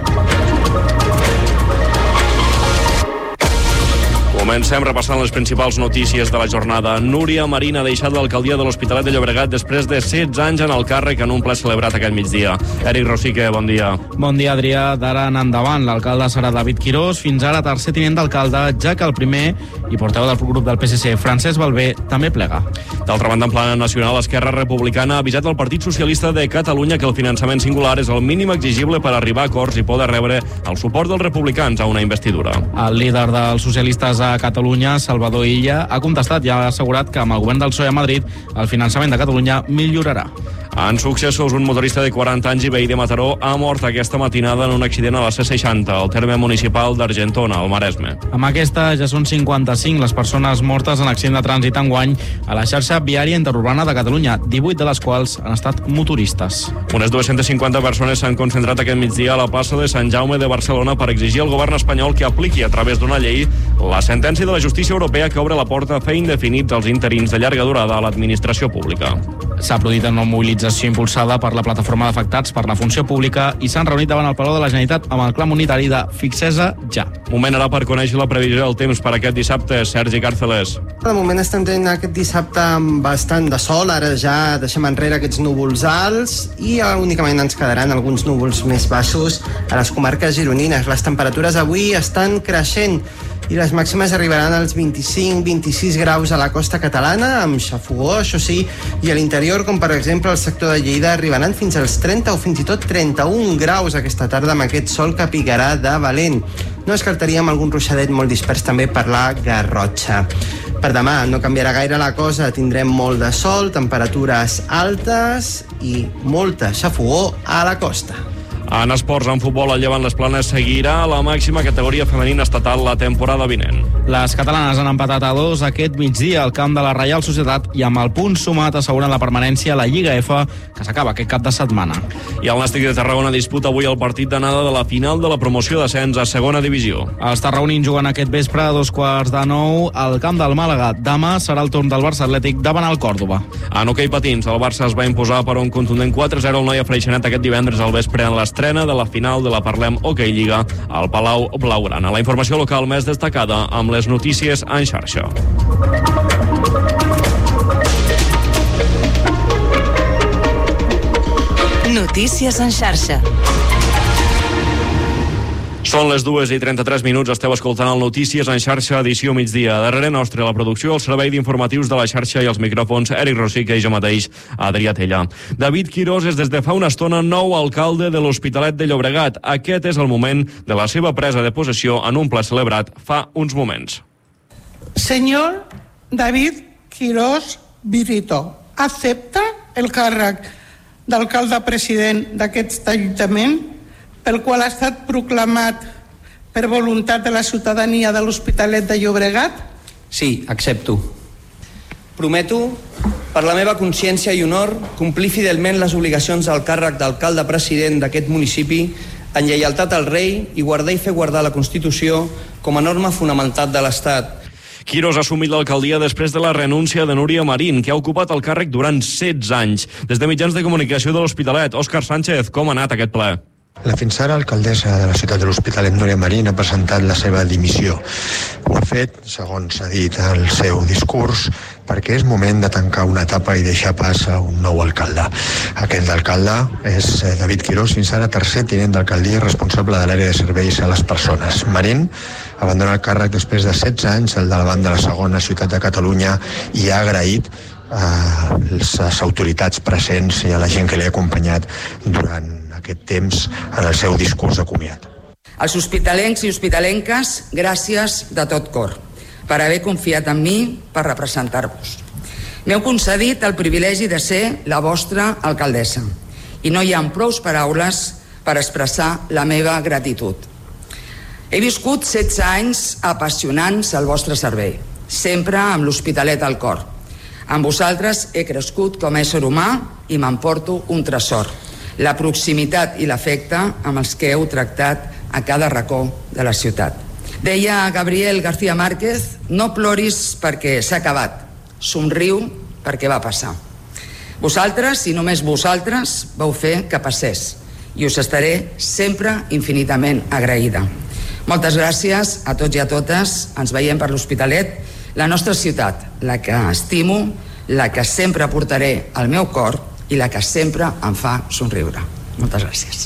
Comencem repassant les principals notícies de la jornada. Núria Marín ha deixat l'alcaldia de l'Hospitalet de Llobregat després de 16 anys en el càrrec en un ple celebrat aquest migdia. Eric Rosique, bon dia. Bon dia, Adrià. D'ara en endavant, l'alcalde serà David Quirós, fins ara tercer tinent d'alcalde, ja que el primer i portaveu del grup del PSC, Francesc Balbé, també plega. D'altra banda, en plana nacional, Esquerra Republicana ha avisat el Partit Socialista de Catalunya que el finançament singular és el mínim exigible per arribar a acords i poder rebre el suport dels republicans a una investidura. El líder dels socialistes a Catalunya, Salvador Illa, ha contestat i ha assegurat que amb el govern del PSOE a Madrid el finançament de Catalunya millorarà. En successos, un motorista de 40 anys i veí de Mataró ha mort aquesta matinada en un accident a la C60, al terme municipal d'Argentona, al Maresme. Amb aquesta ja són 55 les persones mortes en accident de trànsit enguany a la xarxa viària interurbana de Catalunya, 18 de les quals han estat motoristes. Unes 250 persones s'han concentrat aquest migdia a la plaça de Sant Jaume de Barcelona per exigir al govern espanyol que apliqui a través d'una llei la sentència de la justícia europea que obre la porta a fer indefinits els interins de llarga durada a l'administració pública. S'ha produït una mobilització impulsada per la plataforma d'afectats per la funció pública i s'han reunit davant el Palau de la Generalitat amb el clam unitari de Fixesa ja. Moment ara per conèixer la previsió del temps per aquest dissabte. Sergi Càrceles. De moment estem tenint aquest dissabte amb bastant de sol, ara ja deixem enrere aquests núvols alts i únicament ens quedaran alguns núvols més baixos a les comarques gironines. Les temperatures avui estan creixent i les màximes arribaran als 25-26 graus a la costa catalana, amb xafogó, això sí, i a l'interior, com per exemple al sector de Lleida, arribaran fins als 30 o fins i tot 31 graus aquesta tarda amb aquest sol que picarà de valent. No descartaríem algun ruixadet molt dispers també per la Garrotxa. Per demà no canviarà gaire la cosa, tindrem molt de sol, temperatures altes i molta xafogó a la costa. En esports, en futbol, el Llevant Les Planes seguirà a la màxima categoria femenina estatal la temporada vinent. Les catalanes han empatat a 2 aquest migdia al camp de la Reial Societat i amb el punt sumat asseguren la permanència a la Lliga F, que s'acaba aquest cap de setmana. I el Nàstic de Tarragona disputa avui el partit d'anada de la final de la promoció d'ascens a segona divisió. Els tarragonins juguen aquest vespre a 8:45 al camp del Màlaga. Demà serà el torn del Barça Atlètic davant el Còrdova. En hoquei patins, el Barça es va imposar per un contundent 4-0 al Noia Freixenet aquest divendres al vespre en l'estrena de la final de la Parlem Hockey Lliga al Palau Blaugrana. La informació local més destacada amb les notícies en xarxa. Notícies en xarxa. Són les 2:33, esteu escoltant el Notícies en xarxa, edició migdia. Darrere nostre, la producció, el servei d'informatius de la xarxa i els micròfons, Eric Rosique i jo mateix, Adrià Tella. David Quirós és des de fa una estona nou alcalde de l'Hospitalet de Llobregat. Aquest és el moment de la seva presa de possessió en un ple celebrat fa uns moments. Senyor David Quirós Virito, accepta el càrrec d'alcalde president d'aquest ajuntament pel qual ha estat proclamat per voluntat de la ciutadania de l'Hospitalet de Llobregat? Sí, accepto. Prometo, per la meva consciència i honor, complir fidelment les obligacions del càrrec d'alcalde president d'aquest municipi en lleialtat al rei i guardar i fer guardar la Constitució com a norma fonamental de l'Estat. Quirós ha assumit l'alcaldia després de la renúncia de Núria Marín, que ha ocupat el càrrec durant 16 anys. Des de mitjans de comunicació de l'Hospitalet, Òscar Sánchez, com ha anat aquest ple? La fins ara alcaldessa de la ciutat de l'Hospitalet, Núria Marín, ha presentat la seva dimissió. Ho ha fet, segons ha dit el seu discurs, perquè és moment de tancar una etapa i deixar pas a un nou alcalde. Aquest alcalde és David Quirós, fins ara tercer tinent d'alcaldia i responsable de l'àrea de serveis a les persones. Marín abandona el càrrec després de 16 anys al davant de la segona ciutat de Catalunya i ha agraït a les autoritats presents i a la gent que l'ha acompanyat durant aquest temps en el seu discurs de comiat. Als hospitalencs i hospitalenques, gràcies de tot cor per haver confiat en mi per representar-vos. M'heu concedit el privilegi de ser la vostra alcaldessa i no hi ha prou paraules per expressar la meva gratitud. He viscut 16 anys apassionants al vostre servei, sempre amb l'Hospitalet al cor. Amb vosaltres he crescut com a ésser humà i m'emporto un tresor, la proximitat i l'afecte amb els que heu tractat a cada racó de la ciutat. Deia Gabriel García Márquez, no ploris perquè s'ha acabat, somriu perquè va passar. Vosaltres, i només vosaltres, vau fer que passés, i us estaré sempre infinitament agraïda. Moltes gràcies a tots i a totes, ens veiem per l'Hospitalet, la nostra ciutat, la que estimo, la que sempre portaré al meu cor i la que sempre em fa somriure. Moltes gràcies.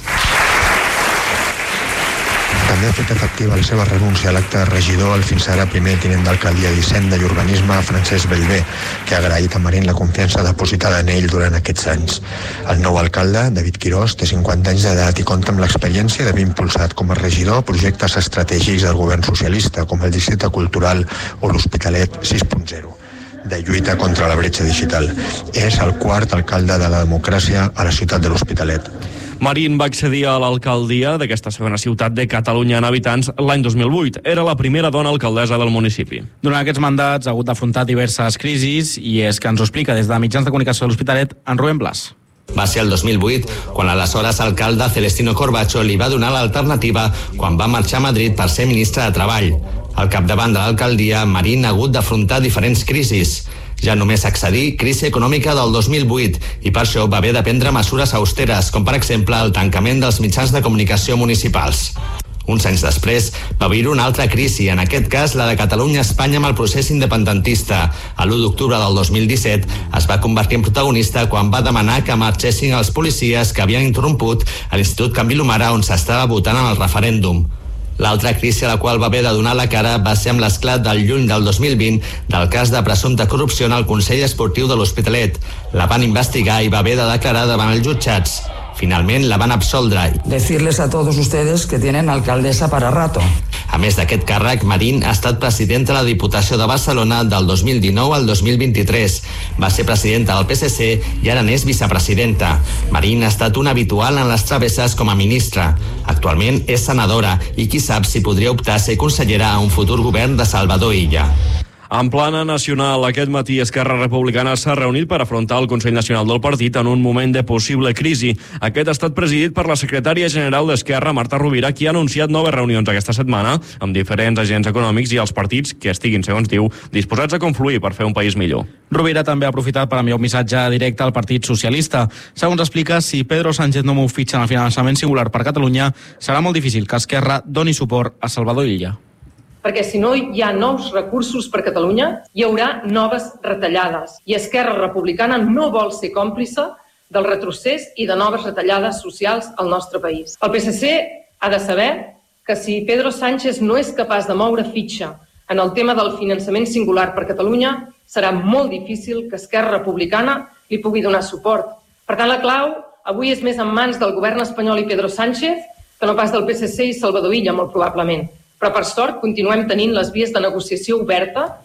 També ha fet efectiva la seva renúncia a l'acte de regidor el fins ara primer tinent d'alcaldia d'Hisenda i Urbanisme, Francesc Bellver, que ha agraït a Marín la confiança depositada en ell durant aquests anys. El nou alcalde, David Quirós, té 50 anys d'edat i compta amb l'experiència d'haver impulsat com a regidor projectes estratègics del govern socialista, com el Districte Cultural o l'Hospitalet 6.0. de lluita contra la bretxa digital. És el quart alcalde de la democràcia a la ciutat de l'Hospitalet. Marín va accedir a l'alcaldia d'aquesta segona ciutat de Catalunya en habitants l'any 2008. Era la primera dona alcaldessa del municipi. Durant aquests mandats ha hagut d'afrontar diverses crisis i és que ens ho explica des de mitjans de comunicació de l'Hospitalet en Rubén Blas. Va ser el 2008 quan l'aleshores alcalde Celestino Corbacho li va donar l'alternativa quan va marxar a Madrid per ser ministre de Treball. Al capdavant de l'alcaldia, Marín ha hagut d'afrontar diferents crisis. Ja només accedir crisi econòmica del 2008 i per això va haver de prendre mesures austeres, com per exemple el tancament dels mitjans de comunicació municipals. Uns anys després va viure una altra crisi, en aquest cas la de Catalunya-Espanya amb el procés independentista. A l'1 d'octubre del 2017 es va convertir en protagonista quan va demanar que marxessin els policies que havien interromput a l'Institut Can Vilomara on s'estava votant en el referèndum. L'altra crisi a la qual va haver de donar la cara va ser amb l'esclat del juny del 2020 del cas de presumpta corrupció en el Consell Esportiu de l'Hospitalet. La van investigar i va haver de declarar davant els jutjats. Finalment la van absoldre. Decirles a todos ustedes que tienen alcaldesa para rato. A més d'aquest càrrec, Marín ha estat presidenta de la Diputació de Barcelona del 2019 al 2023. Va ser presidenta del PSC i ara n'és vicepresidenta. Marín ha estat una habitual en les travesses com a ministra. Actualment és senadora i qui sap si podria optar a ser consellera a un futur govern de Salvador Illa. En plana nacional, aquest matí Esquerra Republicana s'ha reunit per afrontar el Consell Nacional del partit en un moment de possible crisi. Aquest ha estat presidit per la secretària general d'Esquerra, Marta Rovira, qui ha anunciat noves reunions aquesta setmana amb diferents agents econòmics i els partits que estiguin, segons diu, disposats a confluir per fer un país millor. Rovira també ha aprofitat per enviar un missatge directe al Partit Socialista. Segons explica, si Pedro Sánchez no mou fitxa en el finançament singular per Catalunya, serà molt difícil que Esquerra doni suport a Salvador Illa. Perquè si no hi ha nous recursos per Catalunya, hi haurà noves retallades. I Esquerra Republicana no vol ser còmplice del retrocés i de noves retallades socials al nostre país. El PSC ha de saber que si Pedro Sánchez no és capaç de moure fitxa en el tema del finançament singular per Catalunya, serà molt difícil que Esquerra Republicana li pugui donar suport. Per tant, la clau avui és més en mans del govern espanyol i Pedro Sánchez que no pas del PSC i Salvador Illa, molt probablement. Però, per sort, continuem tenint les vies de negociació oberta.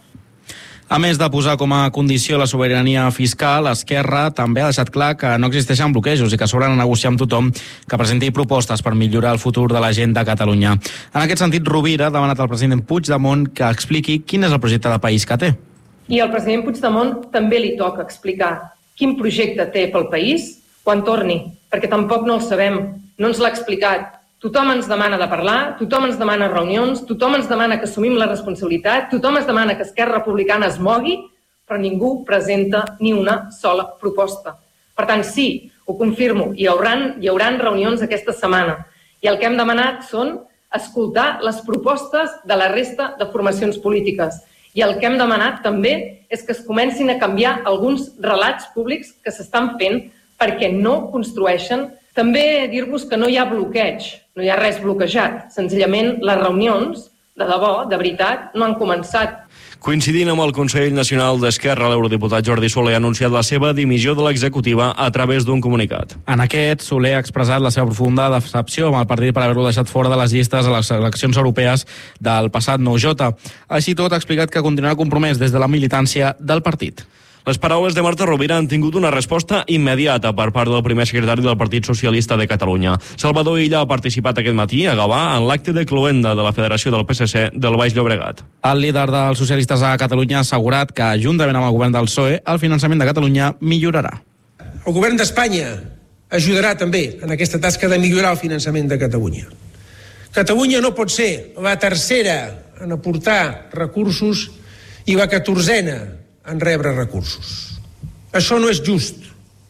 A més de posar com a condició la sobirania fiscal, Esquerra també ha deixat clar que no existeixen bloquejos i que s'hauran de negociar amb tothom que presenti propostes per millorar el futur de la gent de Catalunya. En aquest sentit, Rovira ha demanat al president Puigdemont que expliqui quin és el projecte de país que té. I al president Puigdemont també li toca explicar quin projecte té pel país quan torni, perquè tampoc no el sabem, no ens l'ha explicat. Tothom ens demana de parlar, tothom ens demana reunions, tothom ens demana que assumim la responsabilitat, tothom ens demana que Esquerra Republicana es mogui, però ningú presenta ni una sola proposta. Per tant, sí, ho confirmo, hi haurà reunions aquesta setmana. I el que hem demanat són escoltar les propostes de la resta de formacions polítiques. I el que hem demanat també és que es comencin a canviar alguns relats públics que s'estan fent perquè no construeixen. També dir-vos que no hi ha bloqueig, no hi ha res bloquejat. Senzillament, les reunions, de debò, de veritat, no han començat. Coincidint amb el Consell Nacional d'Esquerra, l'eurodiputat Jordi Soler ha anunciat la seva dimissió de l'executiva a través d'un comunicat. En aquest, Soler ha expressat la seva profunda decepció amb el partit per haver-lo deixat fora de les llistes a les eleccions europees del passat 9J. Així tot, ha explicat que continuarà compromès des de la militància del partit. Les paraules de Marta Rovira han tingut una resposta immediata per part del primer secretari del Partit Socialista de Catalunya. Salvador Illa ha participat aquest matí a Gavà en l'acte de cloenda de la Federació del PSC del Baix Llobregat. El líder dels socialistes a Catalunya ha assegurat que, juntament amb el govern del PSOE, el finançament de Catalunya millorarà. El govern d'Espanya ajudarà també en aquesta tasca de millorar el finançament de Catalunya. Catalunya no pot ser la tercera en aportar recursos i la 14a en rebre recursos. Això no és just.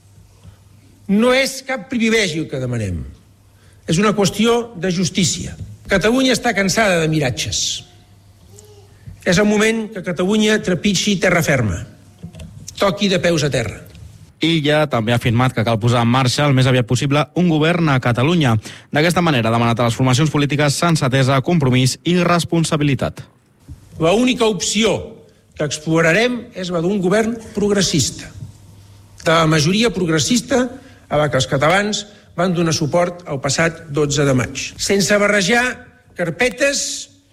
No és cap privilegi el que demanem. És una qüestió de justícia. Catalunya està cansada de miratges. És el moment que Catalunya trepitgi terra ferma. Toqui de peus a terra. Illa també ha afirmat que cal posar en marxa el més aviat possible un govern a Catalunya. D'aquesta manera ha demanat a les formacions polítiques sensatesa, compromís i responsabilitat. L'única opció que explorarem és la d'un govern progressista, de la majoria progressista a la que els catalans van donar suport el passat 12 de maig. Sense barrejar carpetes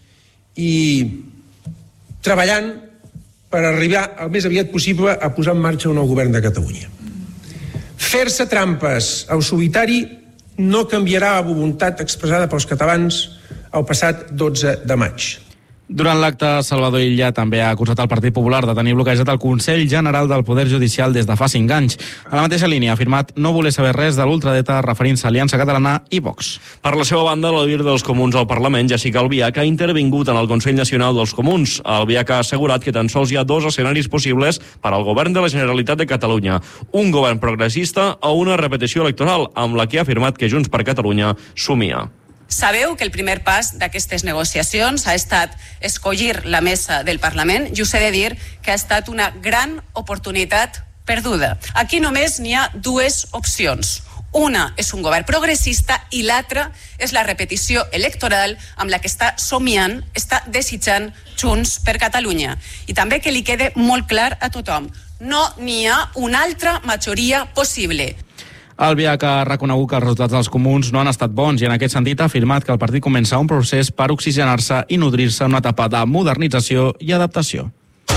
i treballant per arribar el més aviat possible a posar en marxa un nou govern de Catalunya. Fer-se trampes al solitari no canviarà la voluntat expressada pels catalans el passat 12 de maig. Durant l'acte, Salvador Illa també ha acusat el Partit Popular de tenir bloquejat el Consell General del Poder Judicial des de fa 5 anys. A la mateixa línia ha afirmat no voler saber res de l'ultradeta referint-se a Aliança Catalana i Vox. Per la seva banda, la líder dels Comuns al Parlament, Jessica Albiach, ha intervingut en el Consell Nacional dels Comuns. Albiach ha assegurat que tan sols hi ha 2 escenaris possibles per al govern de la Generalitat de Catalunya. Un govern progressista o una repetició electoral, amb la que ha afirmat que Junts per Catalunya somia. Sabeu que el primer pas d'aquestes negociacions ha estat escollir la mesa del Parlament i us he de dir que ha estat una gran oportunitat perduda. Aquí només n'hi ha 2 opcions. Una és un govern progressista i l'altra és la repetició electoral amb la que està somiant, està desitjant Junts per Catalunya. I també que li quede molt clar a tothom, no n'hi ha una altra majoria possible. Albiach ha reconegut que els resultats dels comuns no han estat bons i en aquest sentit ha afirmat que el partit comença un procés per oxigenar-se i nodrir-se en una etapa de modernització i adaptació.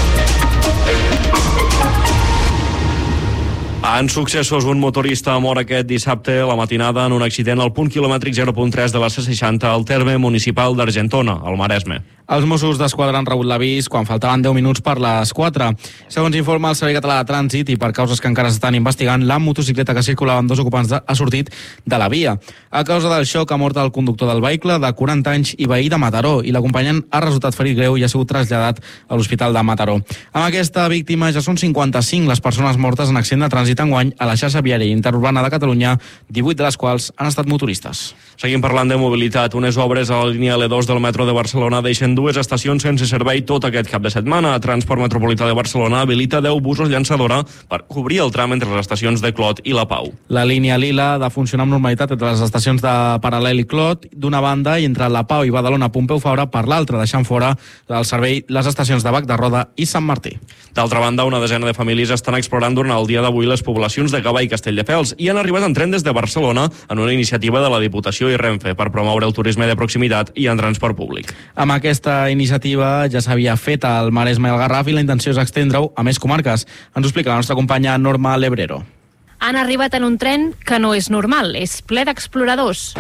En successos, un motorista mor aquest dissabte a la matinada en un accident al punt quilomètric 0.3 de la C60 al terme municipal d'Argentona, al Maresme. Els Mossos d'Esquadra han rebut l'avís quan faltaven 10 minuts per les 4. Segons informa el Servei Català de Trànsit i per causes que encara s'estan investigant, la motocicleta que circulava amb 2 ocupants ha sortit de la via. A causa del xoc ha mort el conductor del vehicle de 40 anys i veí de Mataró i l'acompanyant ha resultat ferit greu i ha sigut traslladat a l'Hospital de Mataró. Amb aquesta víctima ja són 55 les persones mortes en accident de trànsit enguany a la xarxa viària interurbana de Catalunya, 18 de les quals han estat motoristes. Seguim parlant de mobilitat. Unes obres a la línia L2 del metro de Barcelona deixen 2 estacions sense servei tot aquest cap de setmana. Transport Metropolità de Barcelona habilita 10 busos llançadora per cobrir el tram entre les estacions de Clot i la Pau. La línia Lila ha de funcionar amb normalitat entre les estacions de Paral·lel i Clot d'una banda i entre la Pau i Badalona Pompeu Fabra per l'altra, deixant fora del servei les estacions de Bac de Roda i Sant Martí. D'altra banda, una desena de famílies estan explorant durant el dia d'avui les poblacions de Gavà i Castelldefels i han arribat en tren des de Barcelona en una iniciativa de la Diputació i Renfe per promoure el turisme de proximitat i en transport públic. Amb aquesta iniciativa ja s'havia fet al Maresme i al Garraf i la intenció és extendre-ho a més comarques. Ens ho explica la nostra companya Norma Lebrero. Han arribat en un tren que no és normal, és ple d'exploradors.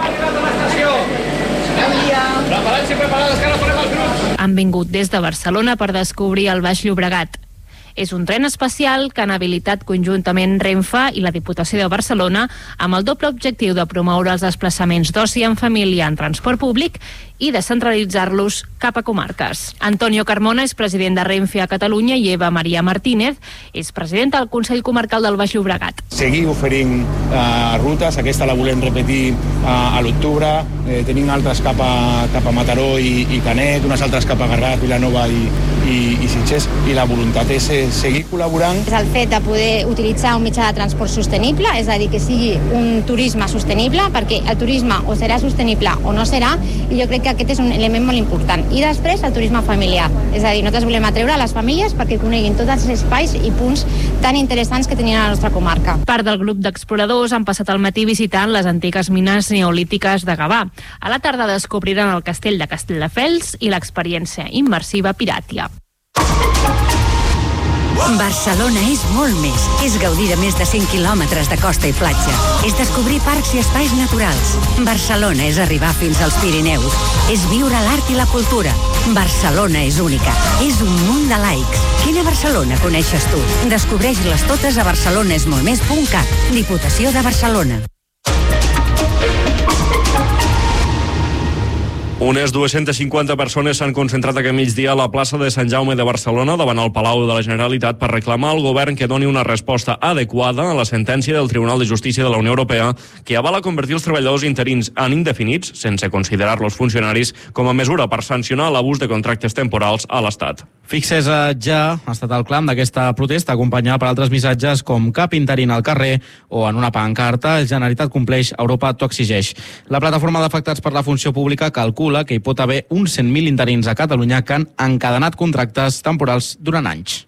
Han vingut des de Barcelona per descobrir el Baix Llobregat. És un tren especial que han habilitat conjuntament Renfe i la Diputació de Barcelona amb el doble objectiu de promoure els desplaçaments d'oci en família en transport públic i descentralitzar-los cap a comarques. Antonio Carmona és president de Renfe a Catalunya i Eva Maria Martínez és presidenta del Consell Comarcal del Baix Llobregat. Seguir oferint rutes, aquesta la volem repetir a l'octubre, tenim altres cap a Mataró i Canet, unes altres cap a Garraf, Vilanova i Sitges, i la voluntat és seguir col·laborant. És el fet de poder utilitzar un mitjà de transport sostenible, és a dir, que sigui un turisme sostenible, perquè el turisme o serà sostenible o no serà, i jo crec que aquest és un element molt important. I després el turisme familiar, és a dir, nosaltres volem atreure a les famílies perquè coneguin tots els espais i punts tan interessants que tenien a la nostra comarca. Part del grup d'exploradors han passat el matí visitant les antigues mines neolítiques de Gavà. A la tarda descobriran el castell de Castelldefels i l'experiència immersiva Piràtia. Barcelona és molt més. És gaudir de més de 100 quilòmetres de costa i platja. És descobrir parcs i espais naturals. Barcelona és arribar fins als Pirineus. És viure l'art i la cultura. Barcelona és única. És un munt de laics. Quina Barcelona coneixes tu? Descobreix-les totes a barcelonesmoltmés.cat. Diputació de Barcelona. Unes 250 persones s'han concentrat aquest migdia a la plaça de Sant Jaume de Barcelona davant el Palau de la Generalitat per reclamar al govern que doni una resposta adequada a la sentència del Tribunal de Justícia de la Unió Europea que avala convertir els treballadors interins en indefinits, sense considerar-los funcionaris, com a mesura per sancionar l'abús de contractes temporals a l'Estat. Fixesa ja ha estat el clam d'aquesta protesta, acompanyada per altres missatges com cap interín al carrer o en una pancarta Generalitat compleix, Europa t'ho exigeix. La plataforma d'afectats per la funció pública calcula que hi pot haver uns 100.000 interins a Catalunya que han encadenat contractes temporals durant anys.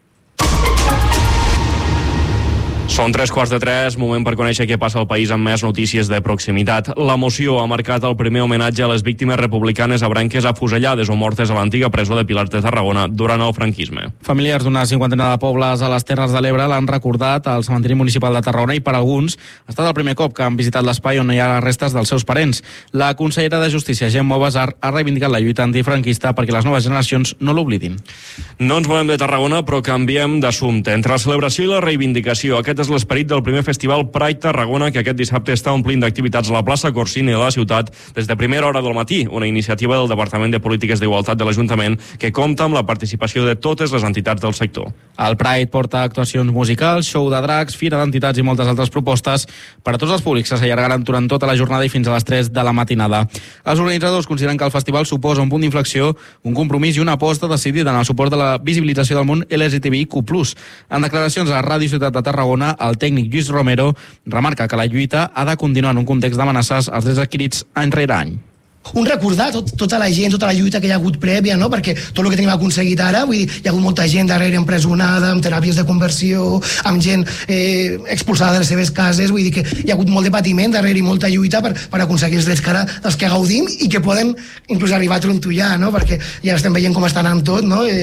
Són 3:15, moment per conèixer què passa al país amb més notícies de proximitat. La moció ha marcat el primer homenatge a les víctimes republicanes abranques afusellades o mortes a l'antiga presó de Pilar de Tarragona durant el franquisme. Familiars d'una cinquantena de pobles a les Terres de l'Ebre l'han recordat al cementiri municipal de Tarragona i per alguns ha estat el primer cop que han visitat l'espai on hi ha les restes dels seus parents. La consellera de Justícia, Gemma Basar, ha reivindicat la lluita antifranquista perquè les noves generacions no l'oblidin. No ens movem de Tarragona, però canviem d'assumpte. Entre la celebració i la reivindicació, aquest és l'esperit del primer festival Pride Tarragona, que aquest dissabte està omplint d'activitats a la plaça Corsini de la ciutat des de primera hora del matí, una iniciativa del Departament de Polítiques d'Igualtat de l'Ajuntament que compta amb la participació de totes les entitats del sector. El Pride porta actuacions musicals, show de drags, fira d'entitats i moltes altres propostes per a tots els públics que s'allargaran durant tota la jornada i fins a les 3 de la matinada. Els organitzadors consideren que el festival suposa un punt d'inflexió, un compromís i una aposta decidida en el suport de la visibilització del món LGTBIQ+. En declaracions a Ràdio Ciutat de Tarragona, el tècnic Lluís Romero remarca que la lluita ha de continuar en un context d'amenaces als drets adquirits any rere any. Recordar tota la gent, tota la lluita que hi ha hagut prèvia, no? Perquè tot el que tenim aconseguit ara, vull dir, hi ha hagut molta gent darrere empresonada, amb teràpies de conversió, amb gent expulsada de les seves cases, vull dir que hi ha hagut molt de patiment darrere i molta lluita per aconseguir els drets que ara dels que gaudim i que podem inclús arribar a trontollar, no? Perquè ja estem veient com està anant tot, no?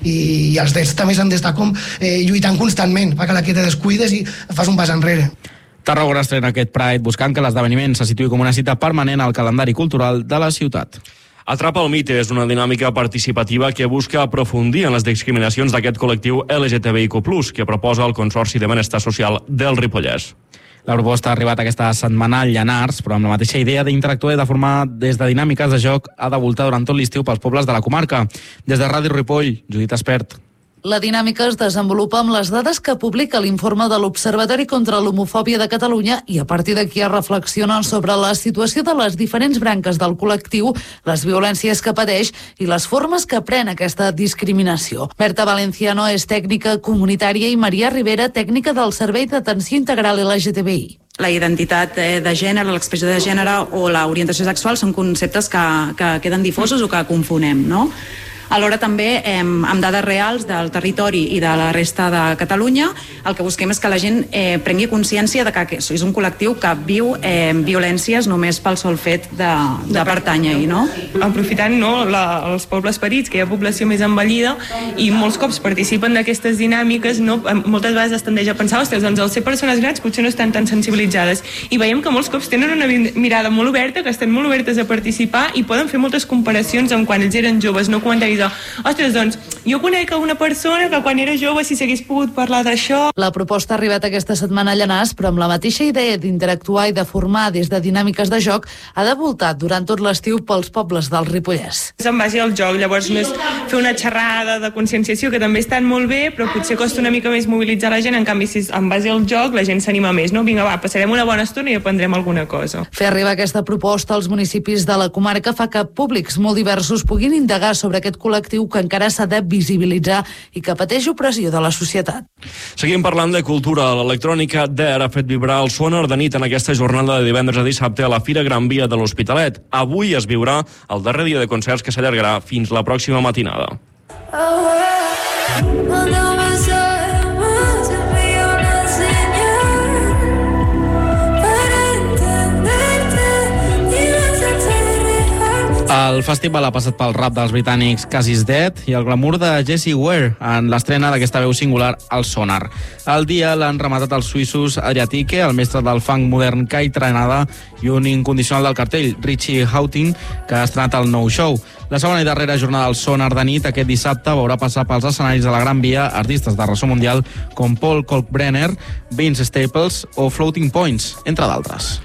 I els drets també s'han d'estar com lluitant constantment, perquè la que te descuides i fas un pas enrere. Tarragona estrena aquest Pride buscant que l'esdeveniment se situï com una cita permanent al calendari cultural de la ciutat. Atrapa el mite és una dinàmica participativa que busca aprofundir en les discriminacions d'aquest col·lectiu LGTBIQ+, que proposa el Consorci de Benestar Social del Ripollès. La proposta ha arribat aquesta setmana al Llanars, però amb la mateixa idea d'interactuar i de formar des de dinàmiques de joc ha de voltar durant tot l'estiu pels pobles de la comarca. Des de Ràdio Ripoll, Judit Espert. La dinàmica es desenvolupa amb les dades que publica l'informe de l'Observatori contra l'Homofòbia de Catalunya i a partir d'aquí es reflexionen sobre la situació de les diferents branques del col·lectiu, les violències que pateix i les formes que pren aquesta discriminació. Berta Valenciano és tècnica comunitària i Maria Rivera, tècnica del Servei d'Atenció Integral LGTBI. La identitat de gènere, l'expressió de gènere o l'orientació sexual són conceptes que queden difosos o que confonem, no? Alhora també amb dades reals del territori i de la resta de Catalunya el que busquem és que la gent prengui consciència de que és un col·lectiu que viu violències només pel sol fet de pertànyer-hi, no? Aprofitant els pobles petits, que hi ha població més envellida i molts cops participen d'aquestes dinàmiques, moltes vegades es tendeix a pensar, ostres, doncs al ser persones grans potser no estan tan sensibilitzades i veiem que molts cops tenen una mirada molt oberta, que estan molt obertes a participar i poden fer moltes comparacions amb quan ells eren joves, no comentaris ostres, doncs, jo conec una persona que quan era jove si s'hagués pogut parlar d'això. La proposta ha arribat aquesta setmana a Llanars, però amb la mateixa idea d'interactuar i de formar des de dinàmiques de joc ha de voltar durant tot l'estiu pels pobles del Ripollès. És en base al joc, llavors no és fer una xerrada de conscienciació, que també estan molt bé, però potser costa una mica més mobilitzar la gent, en canvi si és en base al joc la gent s'anima més, no? Vinga, va, passarem una bona estona i aprendrem alguna cosa. Fer arribar aquesta proposta als municipis de la comarca fa que públics molt diversos puguin indagar sobre aquest col·lectiu que encara s'ha de visibilitzar i que pateix opressió de la societat. Seguim parlant de cultura. L'electrònica d'Air ha fet vibrar el sonar de nit en aquesta jornada de divendres a dissabte a la Fira Gran Via de l'Hospitalet. Avui es viurà el darrer dia de concerts que s'allargarà fins la pròxima matinada. El festival ha passat pel rap dels britànics Cassius Dead i el glamour de Jessie Ware en l'estrena d'aquesta veu singular al Sonar. El dia l'han rematat els suïssos Adriatique, el mestre del funk modern Kai Tranada i un incondicional del cartell, Richie Houghton, que ha estrenat el nou show. La segona i darrera jornada del Sonar de nit aquest dissabte veurà passar pels escenaris de la Gran Via artistes de ressò mundial com Paul Kalkbrenner, Vince Staples o Floating Points, entre d'altres.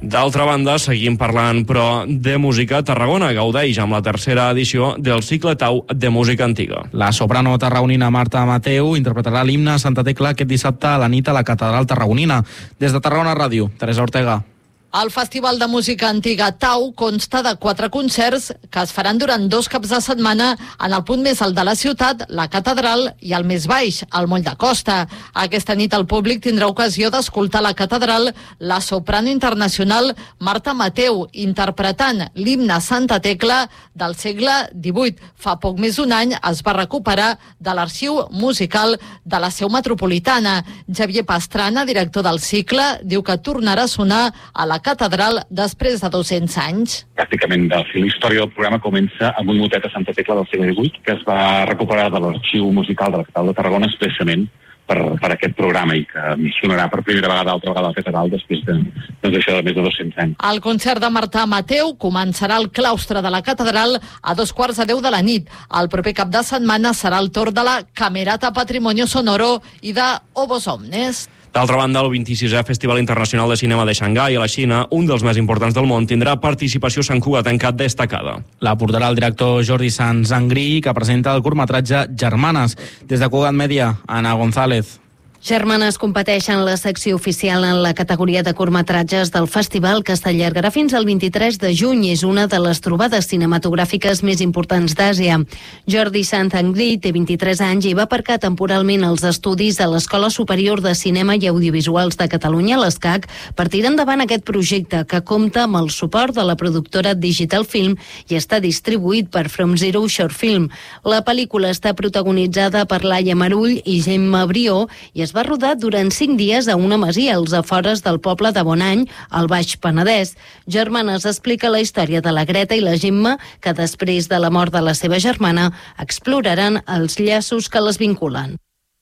D'altra banda, seguim parlant, però, de música. Tarragona gaudeix amb la tercera edició del cicle Tau de música antiga. La soprano tarragonina Marta Mateu interpretarà l'himne a Santa Tecla aquest dissabte a la nit a la Catedral Tarragonina. Des de Tarragona Ràdio, Teresa Ortega. El Festival de Música Antiga Tau consta de 4 concerts que es faran durant 2 caps de setmana en el punt més alt de la ciutat, la Catedral, i el més baix, el Moll de Costa. Aquesta nit el públic tindrà ocasió d'escoltar a la Catedral la soprano internacional Marta Mateu interpretant l'himne Santa Tecla del segle XVIII. Fa poc més d'un any es va recuperar de l'arxiu musical de la Seu Metropolitana. Xavier Pastrana, director del cicle, diu que tornarà a sonar a la Catedral després de 200 anys. Pràcticament la història del programa comença amb un motet a Santa Tecla del segle XVIII que es va recuperar de l'arxiu musical de la Catedral de Tarragona expressament per aquest programa i que sonarà per primera vegada, altra vegada a la Catedral després d'això de més de 200 anys. El concert de Marta Mateu començarà al claustre de la Catedral a 2:45 de la nit. El proper cap de setmana serà el torn de la Camerata Patrimonio Sonoro i de Obos Omnes. D'altra banda, el 26è Festival Internacional de Cinema de Xangai, a la Xina, un dels més importants del món, tindrà participació santcugatenca destacada. La portarà el director Jordi Sanz Angrí, que presenta el curtmetratge Germanes. Des de Cugat Mèdia, Ana González. Germanes competeix en la secció oficial en la categoria de curtmetratges del festival, que s'allargarà fins al 23 de juny. És una de les trobades cinematogràfiques més importants d'Àsia. Jordi Sant-Angrí té 23 anys i va aparcar temporalment els estudis de l'Escola Superior de Cinema i Audiovisuals de Catalunya, l'ESCAC, per tirar endavant aquest projecte, que compta amb el suport de la productora Digital Film i està distribuït per From Zero Short Film. La pel·lícula està protagonitzada per Laia Marull i Gemma Brió i es va rodar durant 5 dies a una masia als afores del poble de Bonany, al Baix Penedès. Germanes explica la història de la Greta i la Gemma, que després de la mort de la seva germana exploraran els llaços que les vinculen.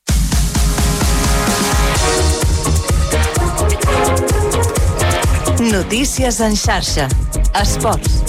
Notícies en xarxa. Esports.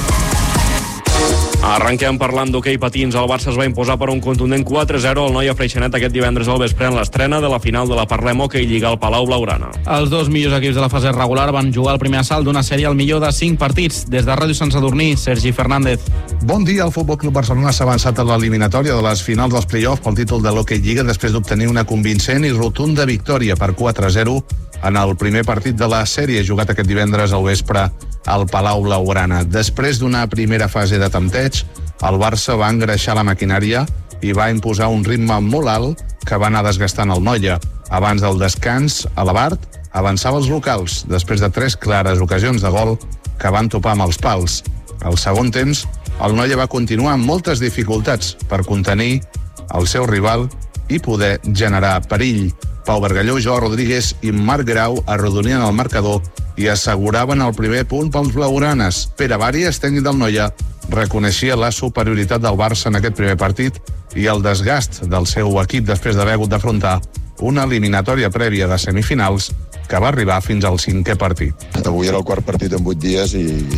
Arrenquem parlant d'hoquei patins. El Barça es va imposar per un contundent 4-0 al Noia Freixenet aquest divendres al vespre en l'estrena de la final de la Parlem Hoquei Lliga al Palau Blaugrana. Els 2 millors equips de la fase regular van jugar el primer assalt d'una sèrie al millor de 5 partits. Des de Ràdio Sant Sadurní, Sergi Fernández. Bon dia. El Futbol Club Barcelona s'ha avançat a l'eliminatòria de les finals dels play-offs pel títol de l'Hoquei Lliga després d'obtenir una convincent i rotunda victòria per 4-0 en el primer partit de la sèrie jugat aquest divendres al vespre al Palau Blaugrana. Després d'una primera fase de tempteig, el Barça va engreixar la maquinària i va imposar un ritme molt alt que va anar desgastant el Noia. Abans del descans, a l'Abart avançava els locals, després de 3 clares ocasions de gol que van topar amb els pals. Al segon temps, el Noia va continuar amb moltes dificultats per contenir el seu rival i poder generar perill. Pau Bargalló, Joao Rodríguez i Marc Grau arrodonien el marcador i asseguraven el primer punt pels blaugranes. Pere Bàries, tècnic del Noia, reconeixia la superioritat del Barça en aquest primer partit i el desgast del seu equip després d'haver hagut d'afrontar una eliminatòria prèvia de semifinals que va arribar fins al 5è partit. Avui era el 4 partit en 8 dies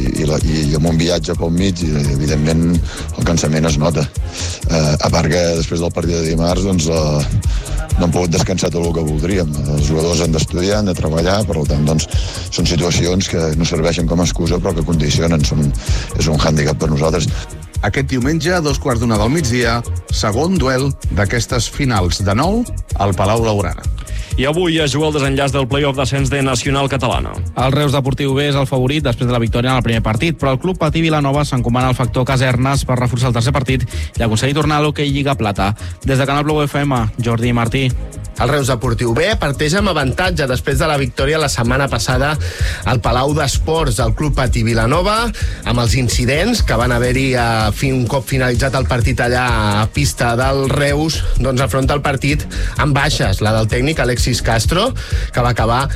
i amb un viatge pel mig i evidentment el cansament es nota. A part que després del partit de dimarts doncs, no hem pogut descansar tot el que voldríem. Els jugadors han d'estudiar, han de treballar, per tant doncs, són situacions que no serveixen com a excusa però que condicionen, és un hàndicap per nosaltres. Aquest diumenge, a 2:15 del migdia, segon duel d'aquestes finals de nou al Palau Blaugrana. I avui es juga el desenllaç del play-off d'ascens de Nacional Catalana. El Reus Deportiu B és el favorit després de la victòria en el primer partit, però el club Patí Vilanova s'encomana al factor Casernes per reforçar el tercer partit i aconseguir tornar a l'Hoquei Lliga Plata. Des de Canal Blau FM, Jordi Martí. El Reus Deportiu B parteix amb avantatge després de la victòria la setmana passada al Palau d'Esports del Club Patí Vilanova, amb els incidents que van haver-hi un cop finalitzat el partit allà a pista del Reus, doncs afronta el partit amb baixes, la del tècnic Alexis Castro, que va acabar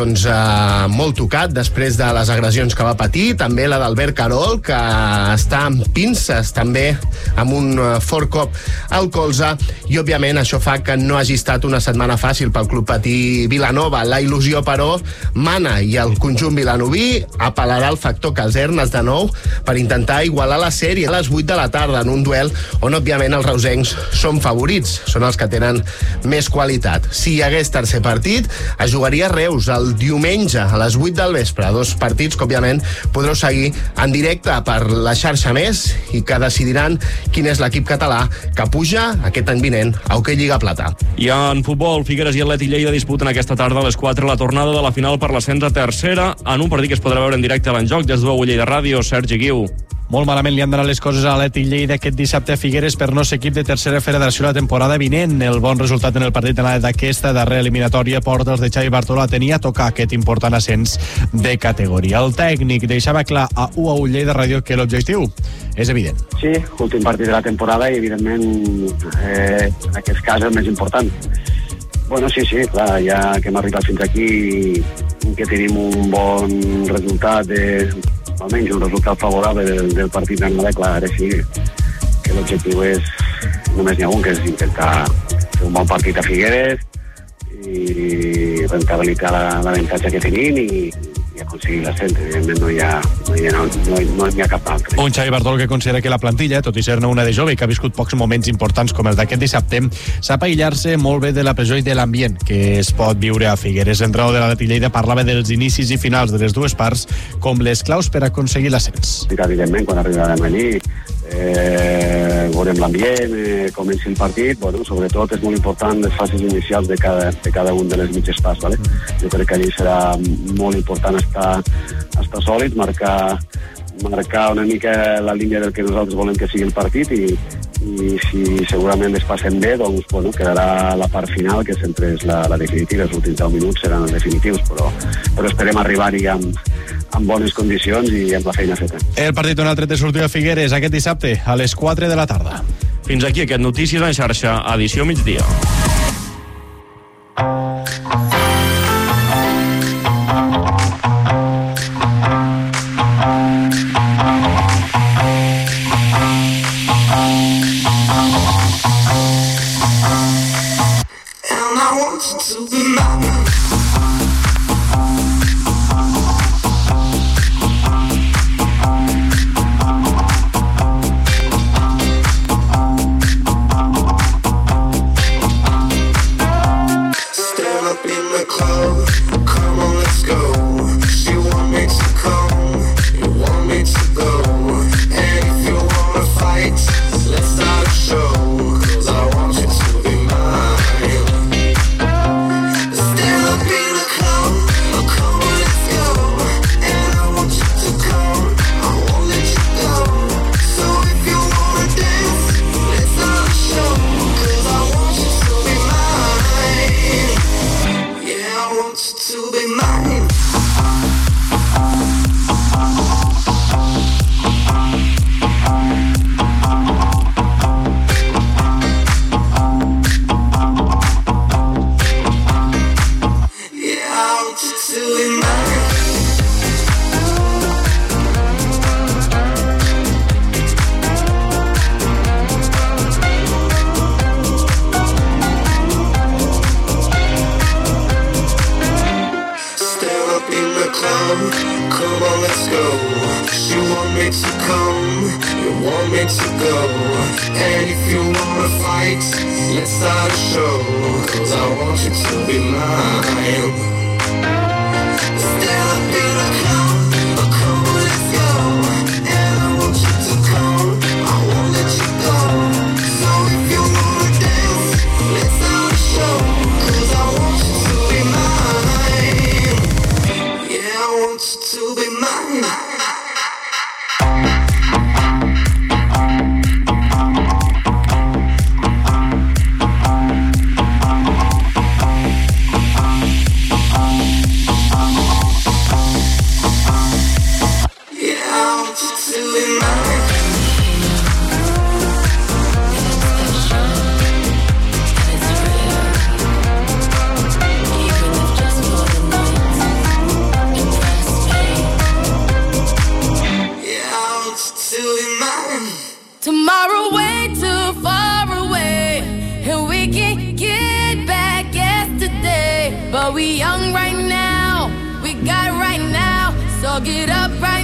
molt tocat després de les agressions que va patir, també la d'Albert Carol, que està amb pinces també amb un fort cop al colze, i òbviament això fa que no hagi estat una setmana fàcil pel Club Patí Vilanova. La il·lusió, però, mana i el conjunt vilanoví apel·larà al factor Casernes de nou per intentar igualar la sèrie. A les 8 de la tarda, en un duel on, òbviament, els reusencs són favorits, són els que tenen més qualitat. Si hi hagués tercer partit, es jugaria a Reus el diumenge a les 8 del vespre, 2 partits que, òbviament, podreu seguir en directe per la xarxa Més i que decidiran quin és l'equip català que puja aquest any vinent a Hockey Lliga Plata. I en futbol, Figueres i Atlètic Lleida disputen aquesta tarda a les 4 la tornada de la final per l'ascens a tercera, en un partit que es podrà veure en directe a l'Enjoc des d'U Lleida Ràdio. Sergi Guiu. Molt malament li han donat les coses a l'Atlètic Lleida aquest dissabte a Figueres per no ser equip de tercera federació la temporada vinent. El bon resultat en el partit d'aquesta darrera eliminatòria porta els de Xavi Bartolo a tenir a tocar aquest important ascens de categoria. El tècnic deixava clar a UAU Lleida Ràdio que l'objectiu és evident. Sí, últim partit de la temporada i evidentment en aquest cas el més important. Bueno, sí, clar, ja que hem arribat fins aquí i que tenim un bon resultat almenys un resultat favorable del partit d'Armada, clar, ara sí que l'objectiu és només n'hi ha un, que és intentar fer un bon partit a Figueres i rentabilitzar l'avantatge que tenim i aconseguir l'ascens. Evidentment no hi ha cap altre. Un Xavi Bartolo que considera que la plantilla, tot i ser-ne una de jove i que ha viscut pocs moments importants com els d'aquest dissabte, sap aïllar-se molt bé de la pressió i de l'ambient que es pot viure a Figueres. L'entrenador de l'Atlètic Lleida parlava dels inicis i finals de les dues parts com les claus per aconseguir l'ascens. Evidentment, quan arribarem allí veurem l'ambient, comenci el partit. Bueno, sobretot és molt important les fases inicials de cada un de les mitges parts, ¿vale? Jo crec que allí serà molt important estar sòlids, marcar una mica la línia del que nosaltres volem que sigui el partit i si segurament es passem bé, doncs bueno, quedarà la part final, que sempre és la definitiva. Els últims 10 minuts seran els definitius, però esperem arribar-hi amb bones condicions i amb la feina feta. El partit on ha tret de sortida a Figueres aquest dissabte a les 4 de la tarda. Fins aquí aquest Notícies en xarxa, edició migdia. Tomorrow way too far away, and we can get back yesterday. But we young right now, we got right now, so get up right